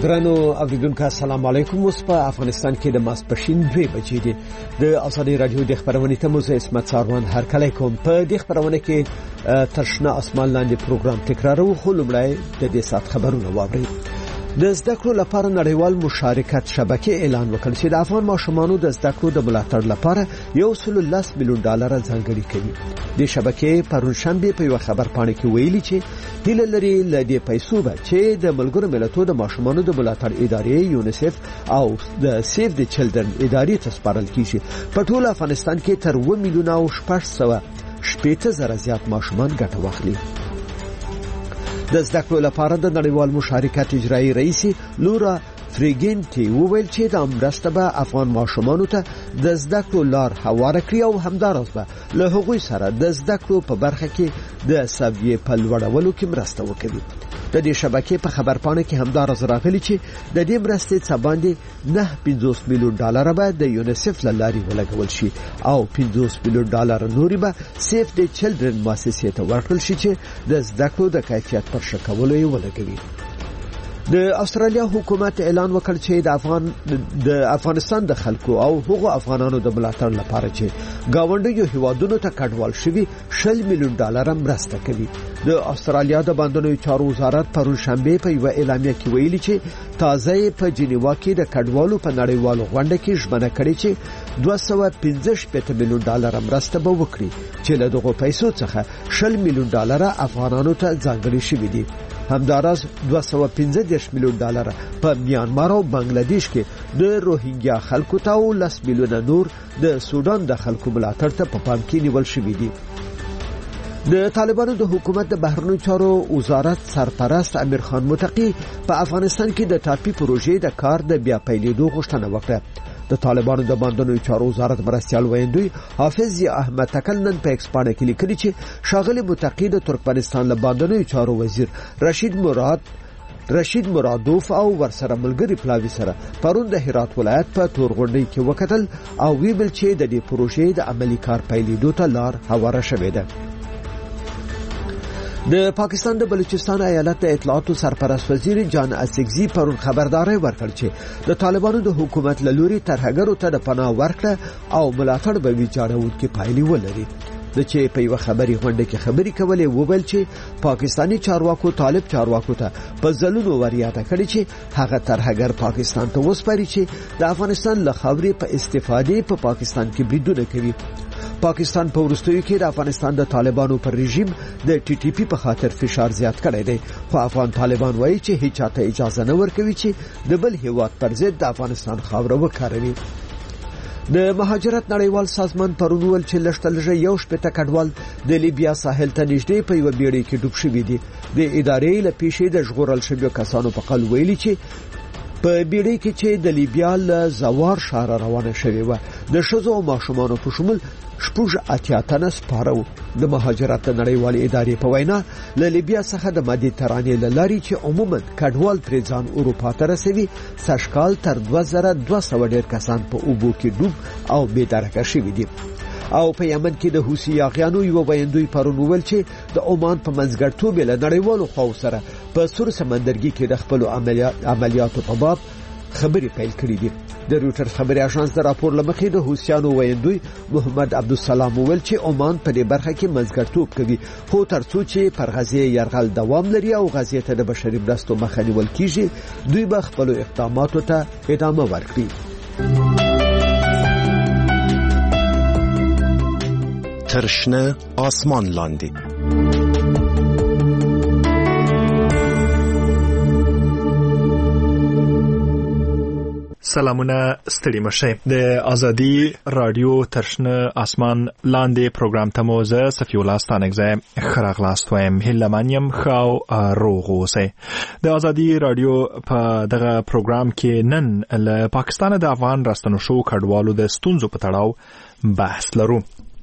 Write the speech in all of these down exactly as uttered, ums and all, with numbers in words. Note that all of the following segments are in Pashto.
ګرانو اوریدونکو السلام علیکم. اوس په افغانستان کې د ماسپښین دوه بجې دي. د ازادي رادیو د خبرونې ته مو زه اسمت ساروان هر کله کوم. په دې خبرونه کې ترشنه اسمان لاندې پروګرام تکرارو، خو لومړی د دې سات خبرونه واورئ. د زده کړو لپاره نړیوال مشارکت شبکې اعلان وکړ چې د افغان ماشومانو د زده کړو د ملاتړ لپاره یو سل لس میلیون ډالر ځانګړي کوي. د شبکې پرون شنبه په یو خبرپاڼه کې ویلي چې هیله لري ل دې پیسو به چې د ملګرو ملتونو د ماشومانو د ملاتړ ادارې یونیسف او د سیف د چلډرن ادارې ته سپارل کیږي. په ټول افغانستان کې تر و میلیون او شپږ سوه شپږ زره زیات ماشومان ګټه واخلي. د زده کړو لپاره د نړیوال مشارکت اجرایی رئیس لورا فریګینټي وویل چې د مرسته به افغان ماشومانو ته د زده کړو لار هواره کړي او همدارس به له هغوی سره د زده کړو په برخه کې د سویې په لوړولو کې مرسته وکړي. د دې شبکې په خبرپاڼه کې همدارس راغلي چې د دې مرستې څخه باندې نه پنځوس میلیون ډالر به د یونیسف له لارې ولګول شي او پنځوس میلیون ډالر نوري به سیف د چلډرن مؤسسې ته ورکړل شي چې د زده کړو د کیفیت پر ښه کولو یې ولګوي. د استرالیا حکومت اعلان وکړ چې د افغان د افغانستان د خلکو او هغو افغانانو د ملاتړ لپاره چې گاونډیو هیوادونو ته کډوال شوي شل میلیون ډالر مرسته کوي. د استرالیا د باندنوي چارو وزارت پرون شنبه په یو اعلامیه کې ویلي چې تازه په جنیوا کې د کډوالو په نړیوالو غونډه کې ژمنه کړې چې دوه سوه پنځه شپږ میلیون ډالر مرسته به وکړي چې له دغو پیسو څخه شل میلیون ډالر افغانانو ته ځانګړي شوي دي. همدارس دوه سوه پنځه دېرش میلیون ډالر په میانمار او بنگلاديش کې د روهینګیا خلکو ته او لس میلیونه نور د سودان د خلکو ملاتړ ته په پام کې نیول شوي دي. د طالبانو د حکومت د بهرنیو چارو وزارت سرپرست امیر خان متقی په افغانستان کې د ټاپي پروژې د کار د بیا پیلېدو غوښتنه وکړه. د طالبانو د باندنوي چارو وزارت مرستيال ویندوی حافظ احمد تکل نن په ایکس باندې کې لیکلي چې شاغلي متقی د ترکمنستان له باندنوي چارو وزیر رشید مراد رشید مرادوف او ورسره ملګری پلاوی سره پرون د هرات ولایت په تورغونډي کې وکتل او ویل چې د دې پروژې د عملی کار پیلېدو ته لار هواره شوې ده. د پاکستان د بلوچستان ایالت د اطلاعاتو سرپرست وزیر جان اسکزي پرون خبرداري ورکړ چې د طالبانو د حکومت له لوري ترهګرو ته د پناه ورکړه او ملاتړ به ویجاړونکي پایلې ولري. د چې په یو خبري غونډه کې خبري کولې وویل چې پاکستانی چارواکو طالب چارواکو ته په ځلونو وریاده کړی چې هغه ترهګر پاکستان ته وسپاري چې د افغانستان له خاورې په استفادې په پا پاکستان کې بریدونه کوي. پاکستان په وروستیو کې د افغانستان د طالبانو پر رژیم د ټي ټي پی په خاطر فشار زیات کړی دی، خو افغان طالبان وایي چې هیڅ چاته اجازه نه ورکوي چې د بل هیواد پر ضد د افغانستان خاوره وکاروي. د مهاجرت نړیوال سازمان پرون ویل چې لږترلږه یو شپېته کډوال د لیبیا ساحل ته نږدې په یو بیړۍ کې ډوب شوي دي. د ادارې له پیښې د ژغورل شویو کسانو په قول ویلي چې په بیړۍ کې چې د لیبیا له زوار ښاره روانه شوې وه د ښځو او ماشومانو په شمول شپږ اتیا تنه سپاره وو. د مهاجرت نړیوالې ادارې په وینا له لیبیا څخه د مدیترانې له لارې چې عموما کډوال پرې ځان اروپا ته رسوي سږکال تر دوه زره دوه سوه ډېر کسان په اوبو کې ډوب او بې درکه شوي دي. او په یمن کې د حوثي یاغیانو یو ویندوی پرون ویل چې د عمان په منځګړیتوب له نړیوالو خواو سره په سور سمندرګي کې د خپل عملیاتو په باب خبري پیل کړې دي. د روټر خبري اژانس د راپور لمخې د حوثیانو ویندوی محمد عبدالسلام ویل چې عمان په دې برخه کې منځګړیتوب کوي، خو ترڅو چې پر غزې یرغل دوام لري او غزې ته د بشري مرستو مخه نیول کیږي دوی به خپل اقداماتو ته ادامه ورکړي. ترشنه آسمان لاندې سلامونه ستړي مشه. د ازادي رادیو ترشنه آسمان لاندې پروګرام ته مو زه صفی الله ستانګزه خراغلاست وایم. هیلمانیم خو روغ اوسه. د ازادي رادیو په دغه پروګرام کې نن له پاکستان د افغان راستنو شو کډوالو د ستونزو په تړاو بحث لرو.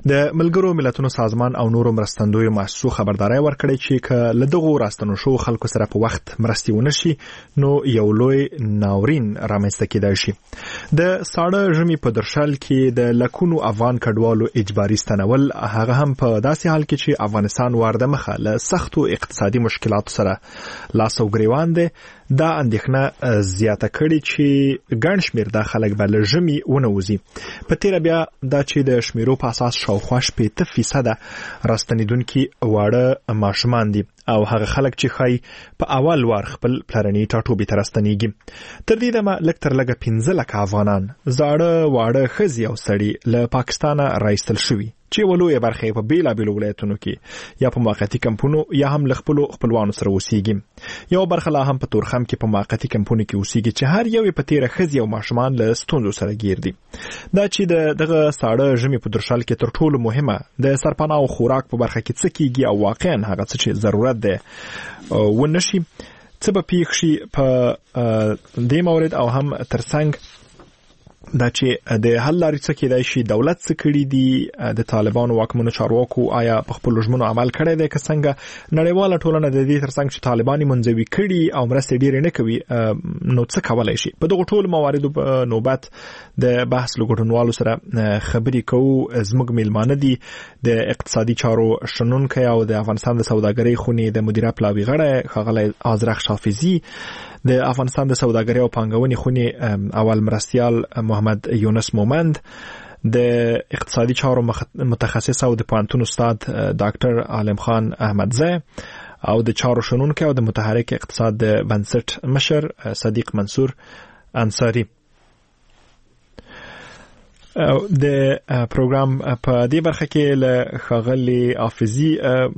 د ملګرو ملتونو سازمان او نورو مرستندویو مؤسسو خبرداري ورکړې چې ک له دغه راستنو شو خلکو سره په وخت مرستي ونشي نو یو لوی ناورین رامنځته کېدای شي. د ساړه ژمي په درشل کې د لکونو افغان کډوالو اجباري ستنول هغه هم په داسې حال کې چې افغانستان وارده مخه له سختو اقتصادي مشکلاتو سره لاس او ګریوان دي. دا اندېښنه زیاته کړې چې ګڼ شمېر د خلک به له ژمي ونوځي. په تیره بیا دا چې د شمیرو په اساس شاوخوا شپېته فیصده راستنیدونکي واړه ماشومان دي او هغه خلک چې خای په اول وار خپل پلرني ټاټوبې ته راستنیږي. تر دې دمه لږ تر لږه پنځه لکه افغانان زاړه واړه ښځې او سړي له پاکستانه راایستل شوي چې ولویه برخه په بیلابیلو ولایتونو کې یا په موقتی کمپونو یا هم ل خپل خپلوانو سره اوسېږي. یو برخه لا هم په تورخم کې په موقتی کمپونو کې اوسېږي چې هر یو په تیره ښځې او ماشومان له ستونزو سره ګیر دي. دا چې د دغه ساړه ژمي په درشل کې تر ټولو مهمه د سرپناه او خوراک په برخه کې څه کیږي او واقعا هغه څه چې ضرورت ده ونشي څه به پیښ شي په دې مورد او هم ترڅنګ دا چې د حل لارې څه کېدای شي دولت څه کړي دي د طالبانو واکمنو چارواکو آیا په خپل ژمنو عمل کړی دی که څنګه نړیواله ټولنه د دې ترڅنګ چې طالبان منځوي کړي او مرستې ډېرې نه کوي نو څه کولای شي. په دغه ټولو مواردو په نوبت د بحث له ګډونوالو سره خبرې کوو. زموږ میلمانه دي د اقتصادي چارو شنونکی او د افغانستان د سوداګرۍ خونې د مدیره پلاوي غړی ښاغلی آذرخ شافزي، د افغانستان د سوداګرۍ او پانګونې خونې اول مرستیال محمد یونس مومند، د اقتصادي چارو متخصص او د پوهنتون استاد ډاکټر عالم خان احمدزی او د چارو شنونکی او د متحرک اقتصاد د بنسټ مشر صدیق منصور انصاری. د پروګرام په دې برخه کې له ښاغلي حافظي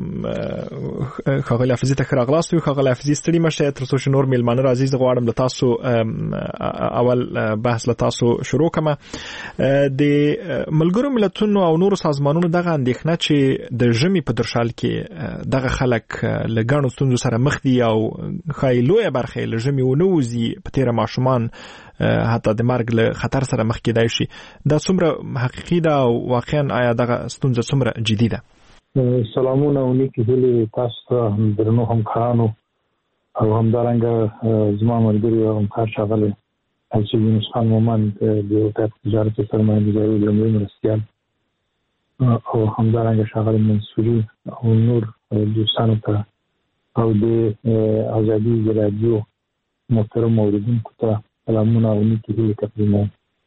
ښاغلي حافظي ته راغلاست یو ښاغلي حافظي ستړي مشه تر څو چې نور میلمانه راځي زه غواړم له تاسو اول بحث له تاسو شروع کړم. د ملګرو ملتونو او نورو سازمانونو دغه اندېښنه چې د ژمي په درشل کې دغه خلک له ګڼو ستونزو سره مخ دي او ښایي لویه برخه له ژمي ونوځي په تیره ماشومان حتی د مرګ له خطر سره مخ کېدای شي. دا څومره حقیقي ده او واقعا آیا دغه ستونزه څومره جدي ده؟ سلامونه او نیکې هیلې تاسو ته درنو همکارانو او همدارنګه زما ملګري او همکار ښاغلی حاجي یونس خان مومند د وزارت تجارت او سرمایه‌ګذارۍ لومړي مرستیال او همدارنګه ښاغلی منصوري او نور دوستانو ته او د ازادي رادیو محترم اوریدونکو ته سلامونه او نیکې هیلې تقدیموم.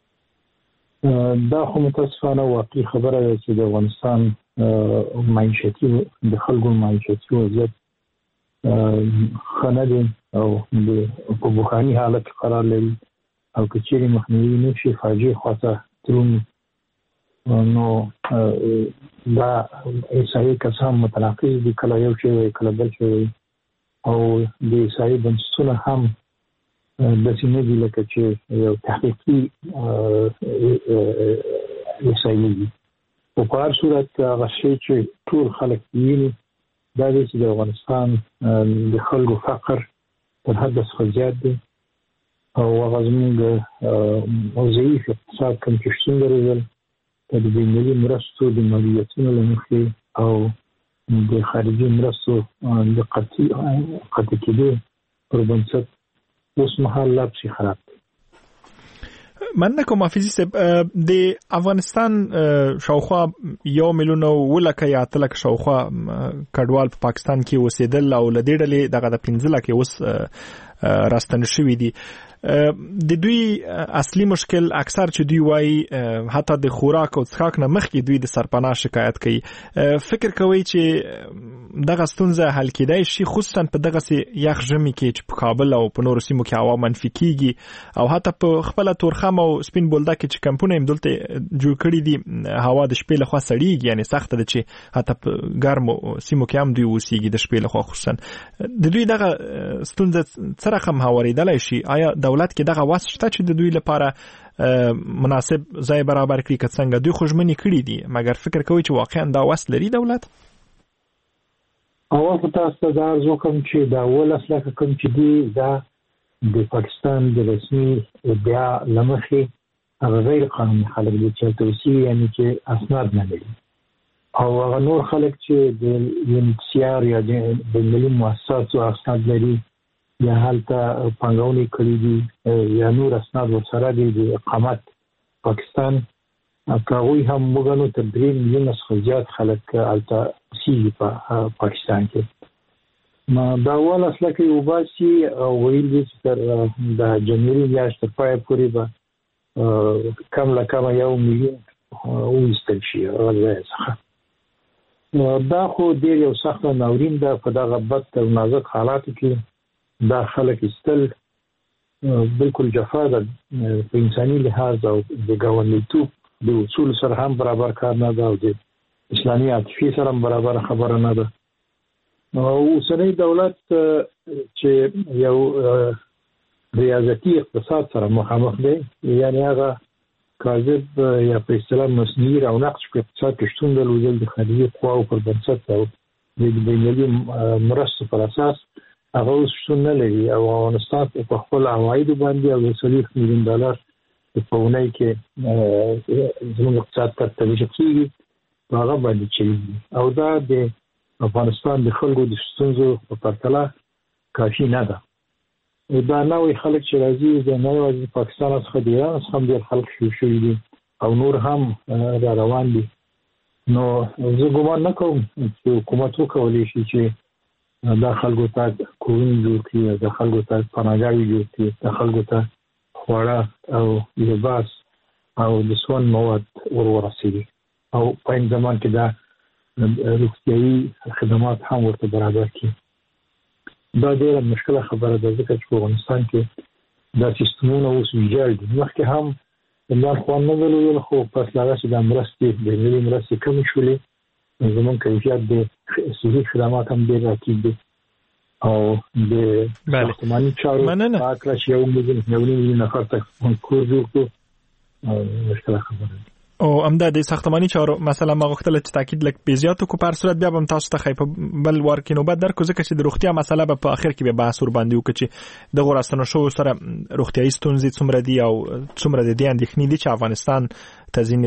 دا خو متاسفانه واقعي خبره ده چې د افغانستان معیشتي د خلکو معیشتي وضعیت ښه نه دی او په بحراني حالت کې قرار لري او که چیرې مخنیوي نه شي فاجعې خواته درومي نو دا احصایي کسان متناقض دي، کله یو شی وایي کله بل شی وایي او د احصایي بنسټونه هم داسې نه دي لکه چې یو تحقیقي احصایې دي. په هر صورت هغه شی چې ټول خلک ویني دا دی چې د افغانستان د خلکو فقر تر حد څخه زیات دی او هغه زموږ ضعیف اقتصاد کوم چې شتون لري د بینالمللي مرستو د مالیاتونو له مخې او د خارجي مرستو د قطعي قطع کېدو پر بنسټ اوس مهال لا پسې خراب دی. مننه کوم حافظي صاحب. د افغانستان شاوخوا یو میلیون او لکه یا اتلس لکه شاوخوا کډوال په پاکستان کې اوسېدل او له دې ډلې دغه د پنځه لکه اوس راستنه شوي دي. د دوی اصلي مشکل اکثر چې دوی وایي حتی د خوراک او څښاک نه مخکې دوی د سرپناه شکایت کوي. فکر کوي چې دغه ستونزه حل کېدای شي خصوصا په دغه یخ ژمي کې چې په کابل او په نورو سیمو کې هوا منفي کیږي او حتی په خپل تورخم او سپین بولدک کې چې کمپونه هم دلته جوړ کړي دي هوا د شپې لخوا سړیږي، یعنی سخت ده چې حتی په ګرمو سیمو کې هم دوی اوسېږي د شپې لخوا. خصوصا د دوی دغه ستونزه څه رقم هوارېدلی شي؟ آیا دولت کې دغه وس شته چې د دوی لپاره مناسب ځای برابر کړي؟ که څنګه دوی خو ژمنې کړي دي مګر فکر کوي چې واقعا دا وس لري دولت؟ اول خو تاسو ته دا عرض وکړم چې دا اولس لکه کوم چې دي دا د پاکستان د رسمي ادعا له مخې هغه غیر قانوني خلک دي چې توصیې یعنې چې اسناد نه لري او هغه نور خلک چې د یونیسیار یا د ملي مؤسساتو اسناد لري یا هلته پنګونې کړې دي یا نور اسناد ورسره دي د اقامت پاکستان هغوی هم موږ نو تر درې میلیونه څخه زیات خلک هلته اوسېږي په پاکستان کې. ما دا اول اصله کې وباسي او ویل دي چې تر د جنوري میاشتې تر پایه پورې به کم له کمه یو میلیون وایستل شي هغه ځای څخه. دا خو ډېر یو سخت ناورین ده په دغه بد او نازک حالاتو کې دا خلک ایستل بالکل جفا ده په انساني لحاظ او د ګاونډیتوب د اصول سره هم برابر کار نه ده او د اسلامي عاطفې سره هم برابر خبره نه ده. اوسنی دولت چې یو ریاضتي اقتصاد سره مخامخ دی یعنی هغه کاذب یا په اصطلاح مصنوعي او نقش په اقتصاد کې شتون درلودل د خارجي قواو پر بنسټ او د بینالمللي مرستو پر اساس هغه اوس شتون نه لري او افغانستان په خپل عوایدو باندې او د څلور میلیون ډالر په اونۍ کې زموږ اقتصاد ته توجه کیږي هغه باندې چلیږي او دا د افغانستان د خلکو د ستونزو په پرتله کافي نه ده. دا نوې خلک چې راځي د نوې پاکستان څخه دی څخه هم ډېر خلک شو شوي دي او نور هم را روان دي. نو زه ګمان نه کوم چې حکومت وکولی شي چې دا خلکو ته کورونه جوړ کړي دا خلکو ته پناهګاوې جوړ کړي دا خلکو ته خواړه او لباس او د سون مواد ور ورسوي او په این زمان کې دا روغتیايي خدمات هم ورته برابر کړي. دا ډېره مشکله خبره ده ځکه چې په افغانستان کې دا سیستمونه اوس ویجاړ دي. مخکې هم عمران خان نه درلودل خو پس له هغه چې دا مرستې د ملي مرستې کمې شولې زموږ کیفیت د صحي خدمات هم ډېر راټیټ دي او د ساختماني چارو په هکله چې یو میلیون یو میلیون نفر ته کور جوړ کړو مشکله خبره ده. او امدا د ساختماني چارو مثلا ما غوښتل چې تاکید لک پیزیاتو کو پر صورت بیا هم تاسو ته خې په بل ورکې نو بد درکو ځکه چې د روغتیا مسله به په اخر کې به بحث ور باندې وکړي چې د غوړاستنو شو سره روغتیايي ستونزې څومره دي او څومره د دې اندېښنې دي چې افغانستان تزین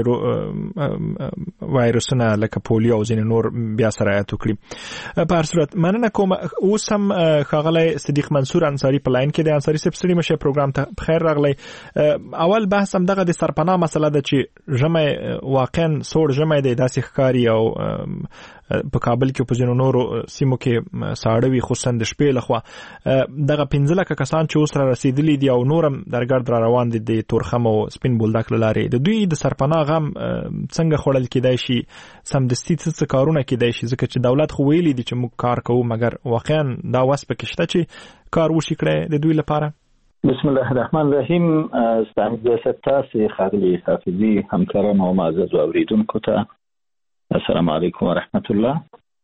وایرسونه لکه پولیو او ځین نور بیا سرایت وکړي. په هر صورت مننه کوم. اوس هم ښاغلی صدیق منصور انصاری په لاین کې د انصاری صاحب ستړي مشه پروګرام ته بخیر راغلی. اول بحث هم دغه د سرپناه مسله ده چې ژمه واقعا سوړ ژمه دی داسې ښکاري او په کابل کې په ځینو نورو سیمو کې ساړه وي خصوصا د شپې لخوا دغه پنځه لکه کسان چې اوس را رسېدلي دي او نور هم درګرد را روان دي د تورخم او سپین بولدک له لارې د دوی د سرپناه غم څنګه خوړل کېدای شي سمدستي څه کارونه کېدای شي ځکه چې دولت خو ویلي دي چې موږ کار کوو مګر واقعا دا وس پکې شته چې کار وشي کړی د دوی لپاره. بسم الله الرحمن الرحیم. ستاسو د ستاسو خاغلی حافظي همکارانو او معزز اوریدونکو ته السلام علیکم ورحمت الله.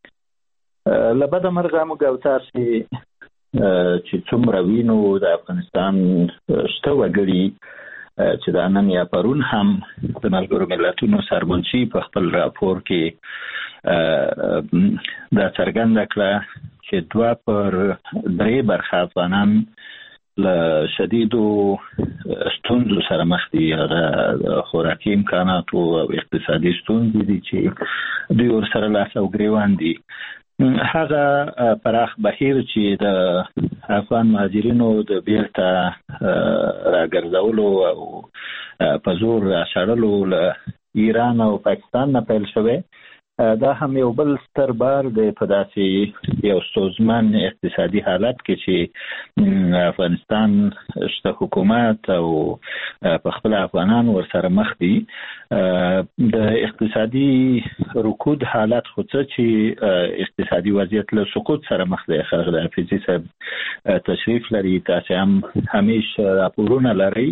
لبد مرغه موږ تاسو چې څومره وینو د افغانستان شته وګړي چې د نن یا پرون هم د ملګرو ملتونو سرمنشي په خپل راپور کې دا څرګنده کړه چې دوه پر درې برخه افغانان له شدیدو ستونزو سره مخ دي. هغه خوراکي امکاناتو او اقتصادي ستونزې دي چې دوی ورسره لاس او ګریوان دي. هغه پراخ بهیر چې د افغان مهاجرینو د بیرته راګرځولو او په زور راشړلو له ایران او پاکستان نه پیل شوی دا هم یو بل ستر بار دی په داسې یو ستونزمن اقتصادي حالت کې چې افغانستان شته حکومت او په خپل افغانان ورسره مخ دي. د اقتصادي رکود حالت خو څه چې اقتصادي وضعیت له سقوط سره مخ دی. ښاغلی حافظي صاحب تشریف لري تاسو هم همیشه راپورونه لرئ.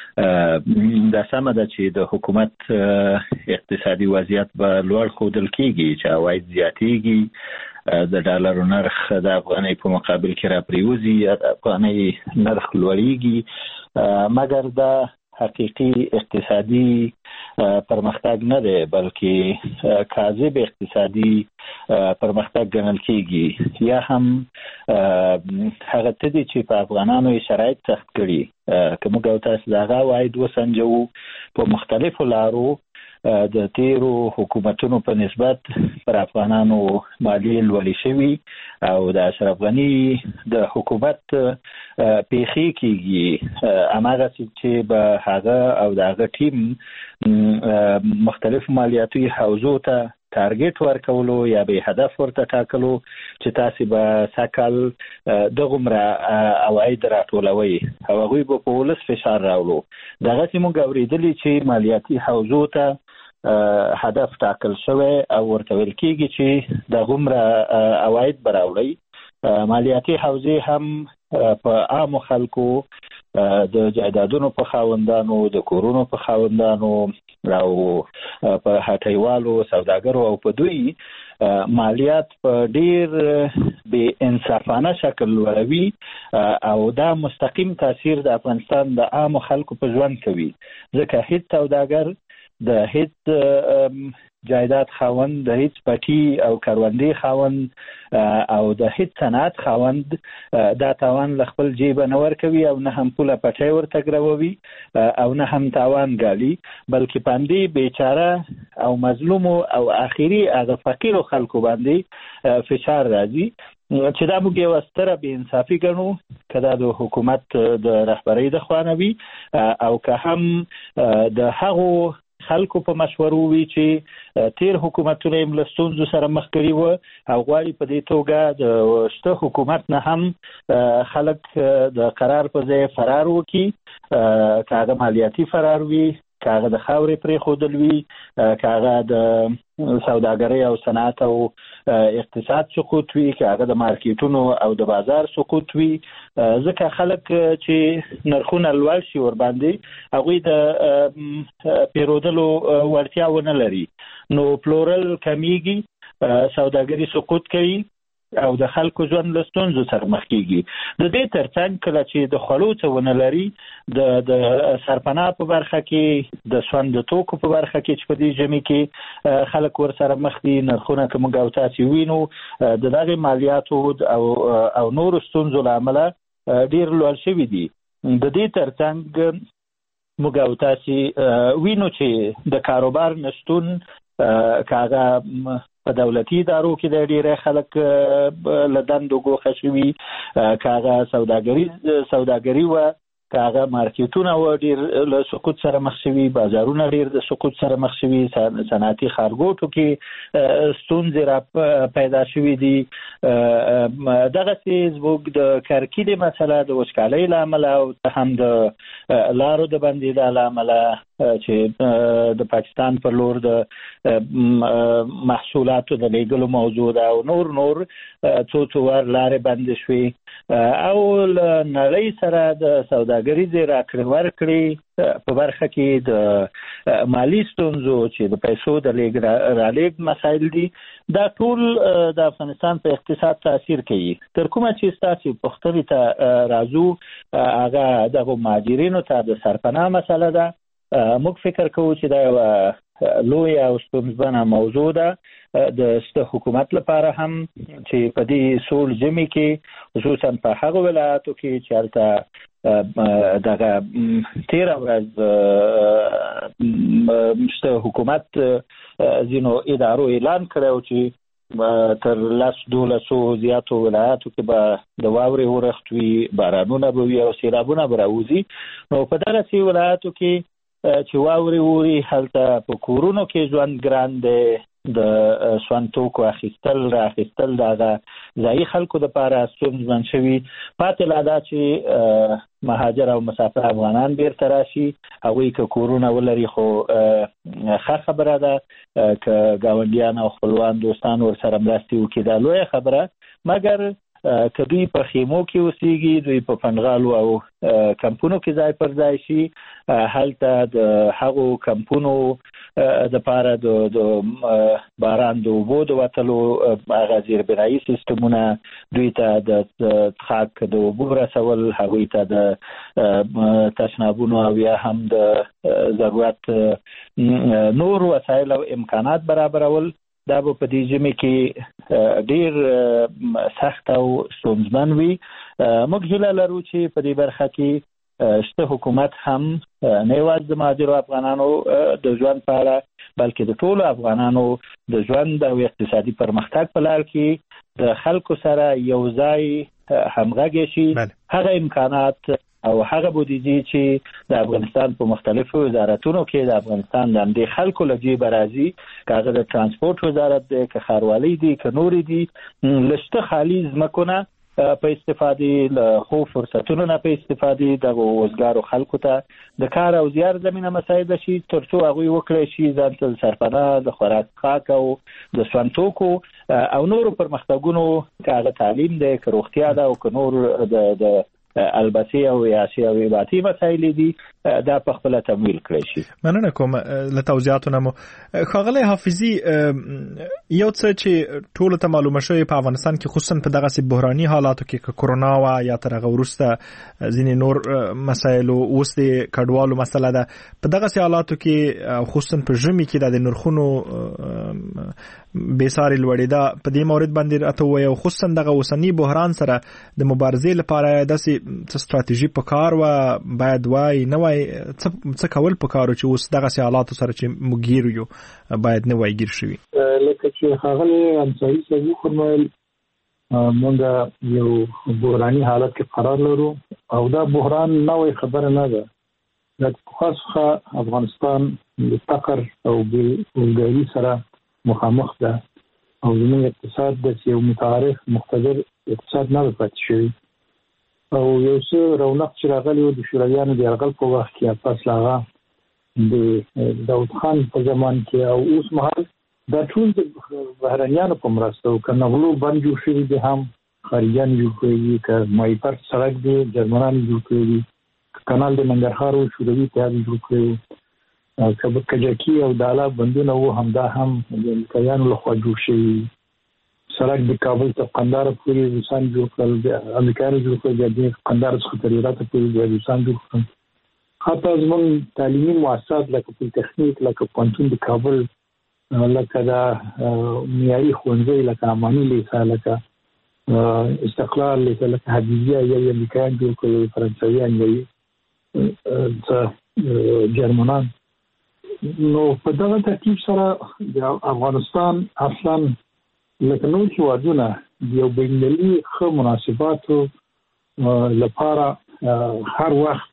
دا سمه ده چې د حکومت اقتصادي وضعیت به لوړ ښودل کېږي چې عواید زیاتېږي د ډالرو نرخ د افغانۍ په مقابل کې را پریوځي یا د افغانۍ نرخ لوړېږي مګر دا حقیقي اقتصادي پرمختګ نه دی بلکې کاذب اقتصادي پرمختګ ګڼل کېږي یا هم هغه څه دي چې په افغانانو یې شرایط سخت کړي. که موږ او تاسو د هغه عواید وسنجوو په مختلفو لارو د تیرو حکومتونو په نسبت پر افغانانو مالی لوړې شوي او د اشرف غني د حکومت پیخي کیږي اماغه چې به هغه او د هغه ټیم مختلف مالیاتي حوزو ته تارګټ ورکولو یا به هدف ورته ټاکلو چې تاسو به سکل د غمره عواید راټولوي او هغه به په ولس فشار راولو دغه سیمو غوړېدلی چې مالیاتي حوزو ته هدف ټاکل شوی او ورته ویل کېږي چې د غمره عواید براوړي مالیاتي حوزې هم په عام خلکو د جایدادونو په خاوندانو د کورونو په خاوندانو او په هټیوالو سوداګرو او په دوی مالیات په ډیر بې انصافانه شکل لوړوي او دا مستقیم تاثیر د افغانستان د عام خلکو په ژوند کوي ځکه هیڅ سوداګر د هیڅ جایداد خاوند د هیڅ پټي او کاروندې خاوند او د هیڅ صنعت خاوند دا تاوان له خپل جیب نه ورکوي او نه هم پوله پټي ورته ګروي او نه هم تاوان ګالي بلکې باندې بیچاره او مظلوم او اخیری هغه فقیر خلکو باندې فشار راځي چې دا موږ یو ستره بې انصافي ګڼو که دا د حکومت د رهبرۍ د خوا نه وي او که هم د هغو خلکو په مشورو وی چې تیر حکومتونه یې له ستونزو سره مخ کړي وو او غواړي په دې توګه د شته حکومت نه هم خلک د قرار په ځای فرار وکړي که هغه مالیاتي فرار وي که هغه د خاورې پرېښودل وي که هغه د سوداګرۍ او صنعت او اقتصاد سقوط وي که هغه د مارکیټونو او د بازار سقوط وي ځکه خلک چې نرخونه لوړ شي ورباندې هغوی د پیرودلو وړتیا ونه لري نو پلورل کمیږي سوداګري سقوط کوي او د خلکو ژوند له ستونزو سره مخ کیږي د دې ترڅنګ کله چې د خوړو څه ونه لري د د سرپناه په برخه کې د سون د توکو په برخه کې چې په دې ژمي کې خلک ور سره مخ دي نرخونه کوم او تاسو وینو د دغه مالیاتو او او نور ستونزو لامل ډیر لوړ شوی دي د دې ترڅنګ موږ او تاسو وینو چې د کاروبار نشټون کاغه په دولتي ادارو کې د ډیره خلک له دندو ګوښه شوي کاغه سوداګري سوداګري و کاغه مارکیټونه و ډیر له سقوط سره مخ شوي بازارونه ډیر د سقوط سره مخ شوي صنعتي ښارګوټو کې ستونزې را پیدا شوي دي دغسې زموږ د کرکیلې مسله د وچکالۍ له امله او هم د لارو د بندېدا له امله چې د پاکستان پر لور د محصولاتو د لیږلو موضوع ده او نور نور څو څو ور لارې بندې شوې او له نړۍ سره د سوداګریزې راکړې ورکړې په برخه کې د مالي ستونزو چې د پیسو د لیږد رالیږد مسایل دي دا ټول د افغانستان په اقتصاد تاثیر کوي تر کومه چې ستاسو پوښتنې ته راځو هغه دغه مهاجرینو ته د سرپناه مسله ده موږ فکر کوو چې دا یو لوی او ستونزمنه موضوع ده د سته حکومت لپاره هم چې په دې سوړ ژمي کې خصوصا په هغه ولایتو کې چې هلته دغه تیره ورځ سته حکومت ځینو ادارو اعلان کړی چې تر لس دولسو زیاتو ولایاتو کې به د واورې ورښت وي بارانونه به وي او سیلابونه به راوځي نو په دغسې ولایاتو کې چې واورې ووري هلته په کورونو کې ژوند ګران دی د سون توکو اخیستل را اخیستل د هغه ځایي خلکو دپاره ستونزمن شوي پاتې لا دا چې مهاجر او مسافر افغانان بیرته راشي هغوی که کورونه ولري خو ښه خبره ده که ګاونډیان او خپلوان دوستان ورسره مرستې وکړي دا لویه خبره مګر که دوی په خیمو کې اوسېږي دوی په پنډغالو او کمپونو کې ځای پر ځای شي هلته د هغو کمپونو دپاره د باران د اوبو د وتلو هغه زیربنایي سیستمونه دوی ته د څښاک د اوبو رسول هغوی ته د تشنابونو او یا هم د ضرورت نور وسایل او امکانات برابرول دا به په دې ژمي کې ډېر سخت او ستونزمن وي موږ هیله لرو چې په دې برخه کې شته حکومت هم نه یوازې د مهاجرو افغانانو د ژوند په اړه بلکې د ټولو افغانانو د ژوند او اقتصادي پرمختګ په لار کې د خلکو سره یو ځای همغږي شي. هغه امکانات او هغه بودیجه چې د افغانستان په مختلفو وزارتونو کې د افغانستان د امنیت خلکو لږی برازي کاغه د ترانسپورت وزارت د کخاروالۍ دي کنوري دي لشته خالي زمکونه په استفادې له خو فرصتونو نه په استفادې د وزګارو خلکو ته د کار او زیار زمينه مساعده شي ترڅو هغه وکړي شي ځان ته سرپناه د خوراک خاک او د سوانتوکو او نورو پرمختګونو کاغه تعلیم د کروختیا دا او نور د د البته او سیاسي او عبادتي مسایل دي دا په خپل تمویل کړی شي. مننه کوم له توضیحاتو نمو خاغلی حافظي یو څه چې ټول ته معلومه شوی په افغانستان کې خصوصا په دغه سي بحراني حالاتو کې کرونا وا یا تر هغه وروسته ځینې نور مسایل اوس د کډوالو مسله ده په دغه سي حالاتو کې خصوصا په ژمي کې د نرخونو بیساري لوړیدا په دې مورید باندې راته وایي او خصوصا دغه اوسنی بحران سره د مبارزې لپاره د څه ستراتیژي په کار و باید وای نه وای څه کول په کارو چې اوس دغه سي حالاتو سره چې مګیر یو باید نه وای ګیر شوی لکه چې هغه انصاري صاحب فرمایل موږ یو بحراني حالت کې قرار لرو او دا بحران نوې خبره نه ده لکه خاصه افغانستان د فقر او بېوزګاري سره مخامخ ده او زموږ اقتصاد د یو متعارف مقتدر اقتصاد نه پاتې شوی او یو څه رونق چې راغلی و د شورویانو د یرغل په وخت کې پس لاغه د داود خان په زمان کې او اوس مهال دا ټول د بهرنیانو په مرسته او کنه غلو باندې جوړ شوی دي هم خارجيان جوړ کړي که مایپر سړک دی جرمنان جوړ کړي کانال د ننګرهار او شوروي ته جوړ کړي کبه کجکی او دالا بندونه و هم دا هم د امریکایانو لخوا جوړ شوی سړک د کابل ته قندهار پورې روسان جوړ کړل د امریکایانو جوړ کړل د قندهار څخه تر هرات پورې د روسان جوړ کړل حتی زموږ تعلیمي مؤسسات لکه پولیټیکنیک لکه پوهنتون د کابل لکه دا معیاري ښوونځي لکه اماني لیسه لکه استقلال لیسه لکه حدیبیه یا امریکایان جوړ کړل فرانسویان یا جرمنان نو په دغه ترتیب سره د افغانستان اصلا لکه نور هیوادونه د یو بین‌المللي ښه مناسباتو لپاره هر وخت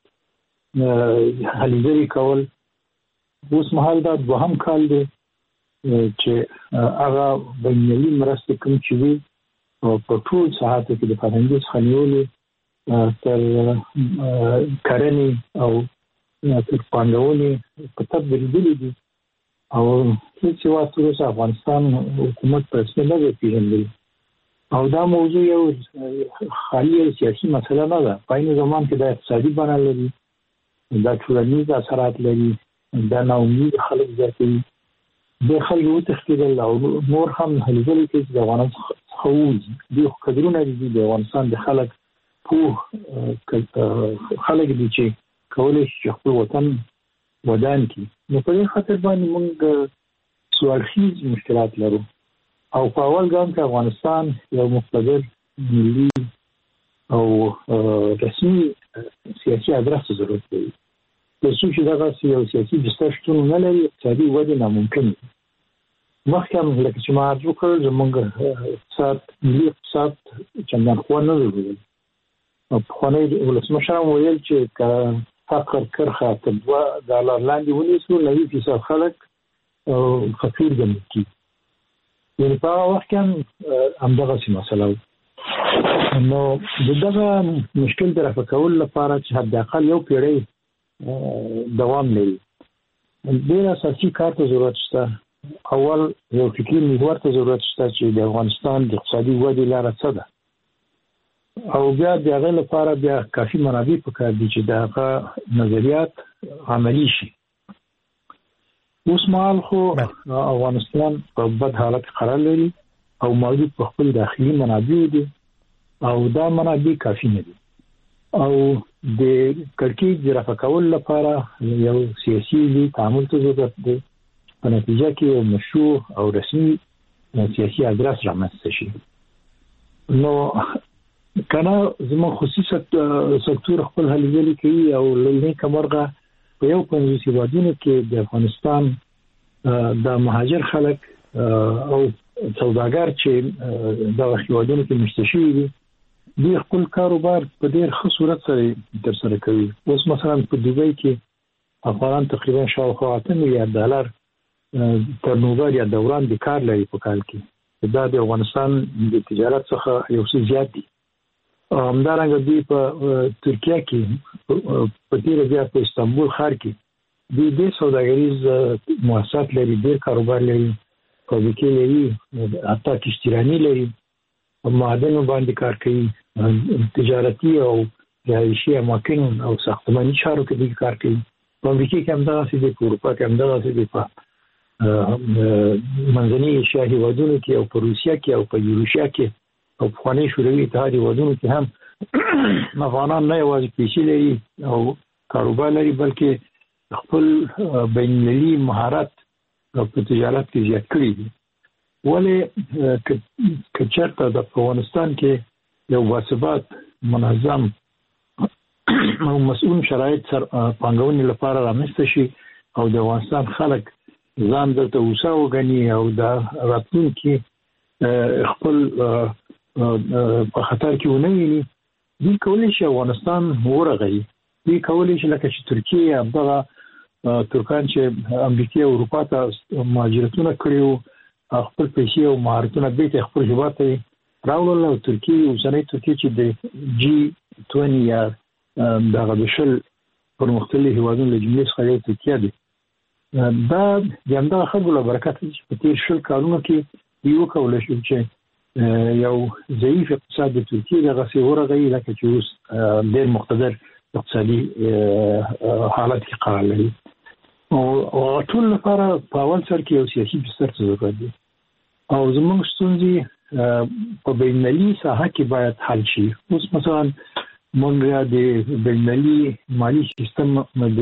هلې کول اوس مهال دا دوهم کال دی چې هغه بین‌المللي مرستې کوم چې وي په ټول ساحاتو کې د فرهنګي څخه نیولې تر کرنې او تر پانګونې په تدبیر دي دي او هیڅ وخت تر افغانستان حکومت پر څه نه پیژندل او دا موضوع یو خالي سیاسي مسله نه ده په این زمان کې د اقتصادي بڼه لري دا ټولنیز اثرات لري دا ناامید خلک زیاتوي د خلکو تخکیدل او نور هم هلګل کې د افغانستان خوځ د قدرونه دي د افغانستان د خلک په خلک دي چې کولای شي خپل وطن ودان کی نو په دې خاطر باندې موږ سوالخیز مشکلات لرو او په اول ګام کې افغانستان یو مقتدر ملي او رسمي سیاسي ادرس ضرورت لري د څو چې دغه یو سیاسي دستشتون نه لري اقتصادي وده ناممکن مخکې لکه چې ما ارزو کړل زموږ اقتصاد ملي اقتصاد چندان خو نه لري او په خونې ولسمشر ویل چې فقر کرخه تر دوه ډالر لاندې ونیسو نوي فیصد خلک فقیر ګڼل کیږي یعنې په هغه وخت کې همدغسې مسله نو د دغه مشکل د رفع کولو لپاره چې حداقل یو پیړۍ دوام لري ډېر اساسي کار ته ضرورت شته اول یو فکري محور ته ضرورت شته چې د افغانستان د اقتصادي ودې لاره څه ده او بیا د هغه لپاره بیا کافي منابع پکار دي چې دغه نظریات عملی شي اوس مهال خو افغانستان په بد حالت قرار لري او موجود په خپل داخلي منابع دي او دا منابع کافي نه دي او د کړکېچ د رفع کولو لپاره یو سیاسي تعامل ته ضرورت دی په نتیجه کې یو مشروع او رسمي سیاسي ادرس رامنځته شي نو کنه زموږ خصوصي سکتور خپل هلې کوي او لنی کمرغه په یو پنځوس هیوادونو کې د افغانستان د مهاجر خلک او سوداګر چې د هیوادونو کې مشتشي دي د خپل کاروبار په ډېر ښه صورت سره تر سره کوي. اوس مثلا په دوبۍ کې افغانان تقریبا شاوخوا اته میلیارډ ډالر ترنوور یا دوران د کار لري په کال کې. دا د افغانستان د تجارت څخه یو څه زیات دي. همدارنګه دوی په ترکیه کې په تیر بیا په استانبول ښار کې دوی د سوداګریز مؤسسات لري، ډېر کاروبار لري، فابریکې لري، حتی کشتیرانی لري، معدنو باندې کار کوي، تجارتي او رهایشي اماکن او ساختماني چارو کې دوی کار کوي. په امریکا کې هم دغسې دي، په اروپا کې هم دغسې دي، په منځني ایشیا هېوادونو کې او په روسیه کې او په یوروشیا کې او په پخواني شوروي اتحاد هېوادونو کې هم افغانان نه یوازې پیسې لري او کاروبار لري، بلکې خپل بین المللي مهارت په تجارت کې زیات کړی دي. ولې که چېرته د افغانستان کې یو باثبات منظم او مسؤل شرایط سره پانګونې لپاره رامنځته شي او د افغانستان خلک ځان دلته اوسه وګڼي او د راتلونکي خپل په خطر کې ونه ویني، دوی کولی شي افغانستان ورغوي. دوی کولی شي لکه چې ترکیه همدغه ترکان چې امریکا او اروپا ته مهاجرتونه کړي وو خپل پیسې او مهارتونه بیرته خپل هېواد ته راوړل او ترکیه اوسنۍ ترکیه چې د جي دوه یا دغه د شل پرمختللي هېوادونو له جملې څخه یو ترکیه دی. دا د همدغه خلکو له برکته چې په تېر شل کالونو کې دوی وکولی شول چې یو ضعیف اقتصاد د ترکیه دغسې ورغوي لکه چې اوس ډېر مقتدر اقتصادي حالت کې قرار لري. او ټول لپاره په اول سر کې یو سیاسي بستر ته ضرورت دی او زموږ ستونزې په بین المللي ساحه کې باید حل شي. اوس مثلا موږ د بین المللي مالي سیستم د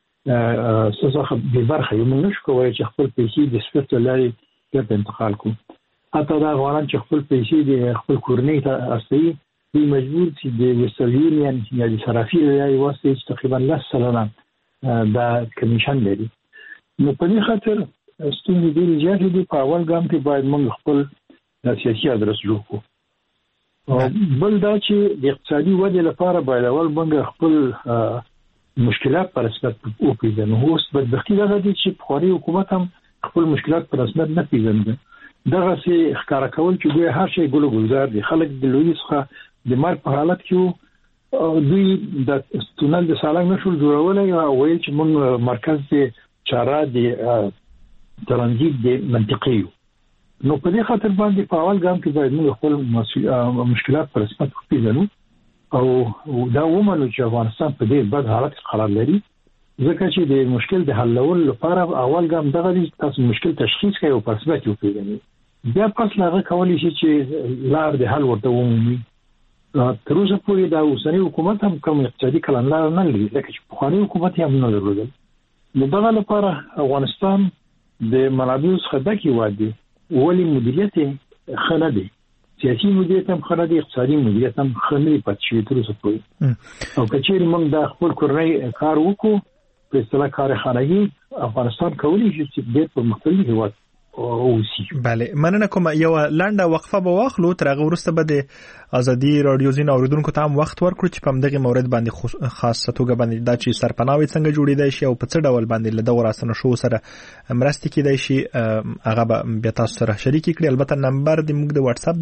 څخه بې برخه یو، موږ نشو کولی چې خپل پیسې د سویفټ له لارې بیرته انتقال کړو. حتی دا افغانان چې خپل پیسې د خپل کورنۍ ته استوي دوی مجبور چې د ویسټرن یونین یا د صرافي له لارې واستوي چې تقریبا لس سلنه دا کمیشن لري. نو په دې خاطر ستونزې ډېرې زیاتې دي. په اول ګام کې باید موږ خپل سیاسي ادرس جوړ کړو. بل دا چې د اقتصادي ودې لپاره باید اول موږ خپل مشکلات په رسمیت وپېژنو. اوس بدبختي دغه دی چې پخواني حکومت هم خپل مشکلات په رسمیت نه پېژنده. دغسې ښکاره کول چې دوی هر شی ګل و ګلزار دي. خلک د لویي څخه د مرګ په حالت کې دوی د تونل د سالنګ نشول جوړولی او ویل چې موږ مرکز د چاره د ترانزیت د منطقې یو. نو په دې خاطر باندې په اول ګام کې باید موږ خپل مشکلات په رسمیت وپېژنو او دا ومنو چې افغانستان په ډېر بد حالت کې قرار لري، ځکه چې د مشکل د حلولو لپاره اول ګام دغه دی تاسو مشکل تشخیص کړئ او په رسمیت وپېژنئ. بیا پس له هغه کولی شي چې لار د حل ورته ومومي. تر اوسه پورې دا اوسنی حکومت هم کوم اقتصادي کړنلاره نه لري لکه چې پخواني حکومت یې هم نه درلودل. نو دغه لپاره افغانستان د منابعو څخه ډک هېواد دی، ولې مدیریت یې ښه نه دی. سیاسي مدیریت هم ښه نه دی، اقتصادي مدیریت هم ښه نه دی پاتې شوی تر اوسه پورې. او که چېرې موږ دا خپل کورنی کار وکړو په اصطلاح کارخانګي، افغانستان کولی شي چې ډېر پرمختللی هېواد اوسي. بله، مننه کوم. یو لنډه وقفه به واخلو، تر هغه وروسته به د ازادي رادیو ځینو اوریدونکو ته هم وخت ورکړو چې په همدغه مورد باندې خاصه توګه باندې دا چې سرپناوي څنګه جوړېدای شي او په څه ډول باندې له دغو راستنشو سره مرستې کېدای شي هغه به بیا تاسو سره شریک کړي. البته نمبر د موږ د واتساپ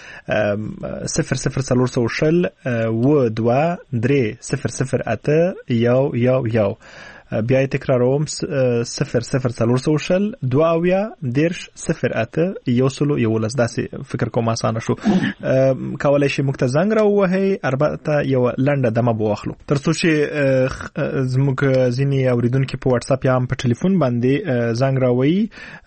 دی صفر صفر څلور سوه شل اوه دوه درې صفر صفر اته یو یو یو. بیا یې تکراروم صفر صفر څلور سوه شل دوه اویا دېرش صفر اته یو سلو یولس. داسې فکر کوم اسانه شو. کولی شي موږ ته زنګ راووهئ. البته یو لنډه دمه به واخلو تر څو چې زموږ ځینې اوریدونکي په واتساپ یا هم په ټلیفون باندې زنګ راووهي.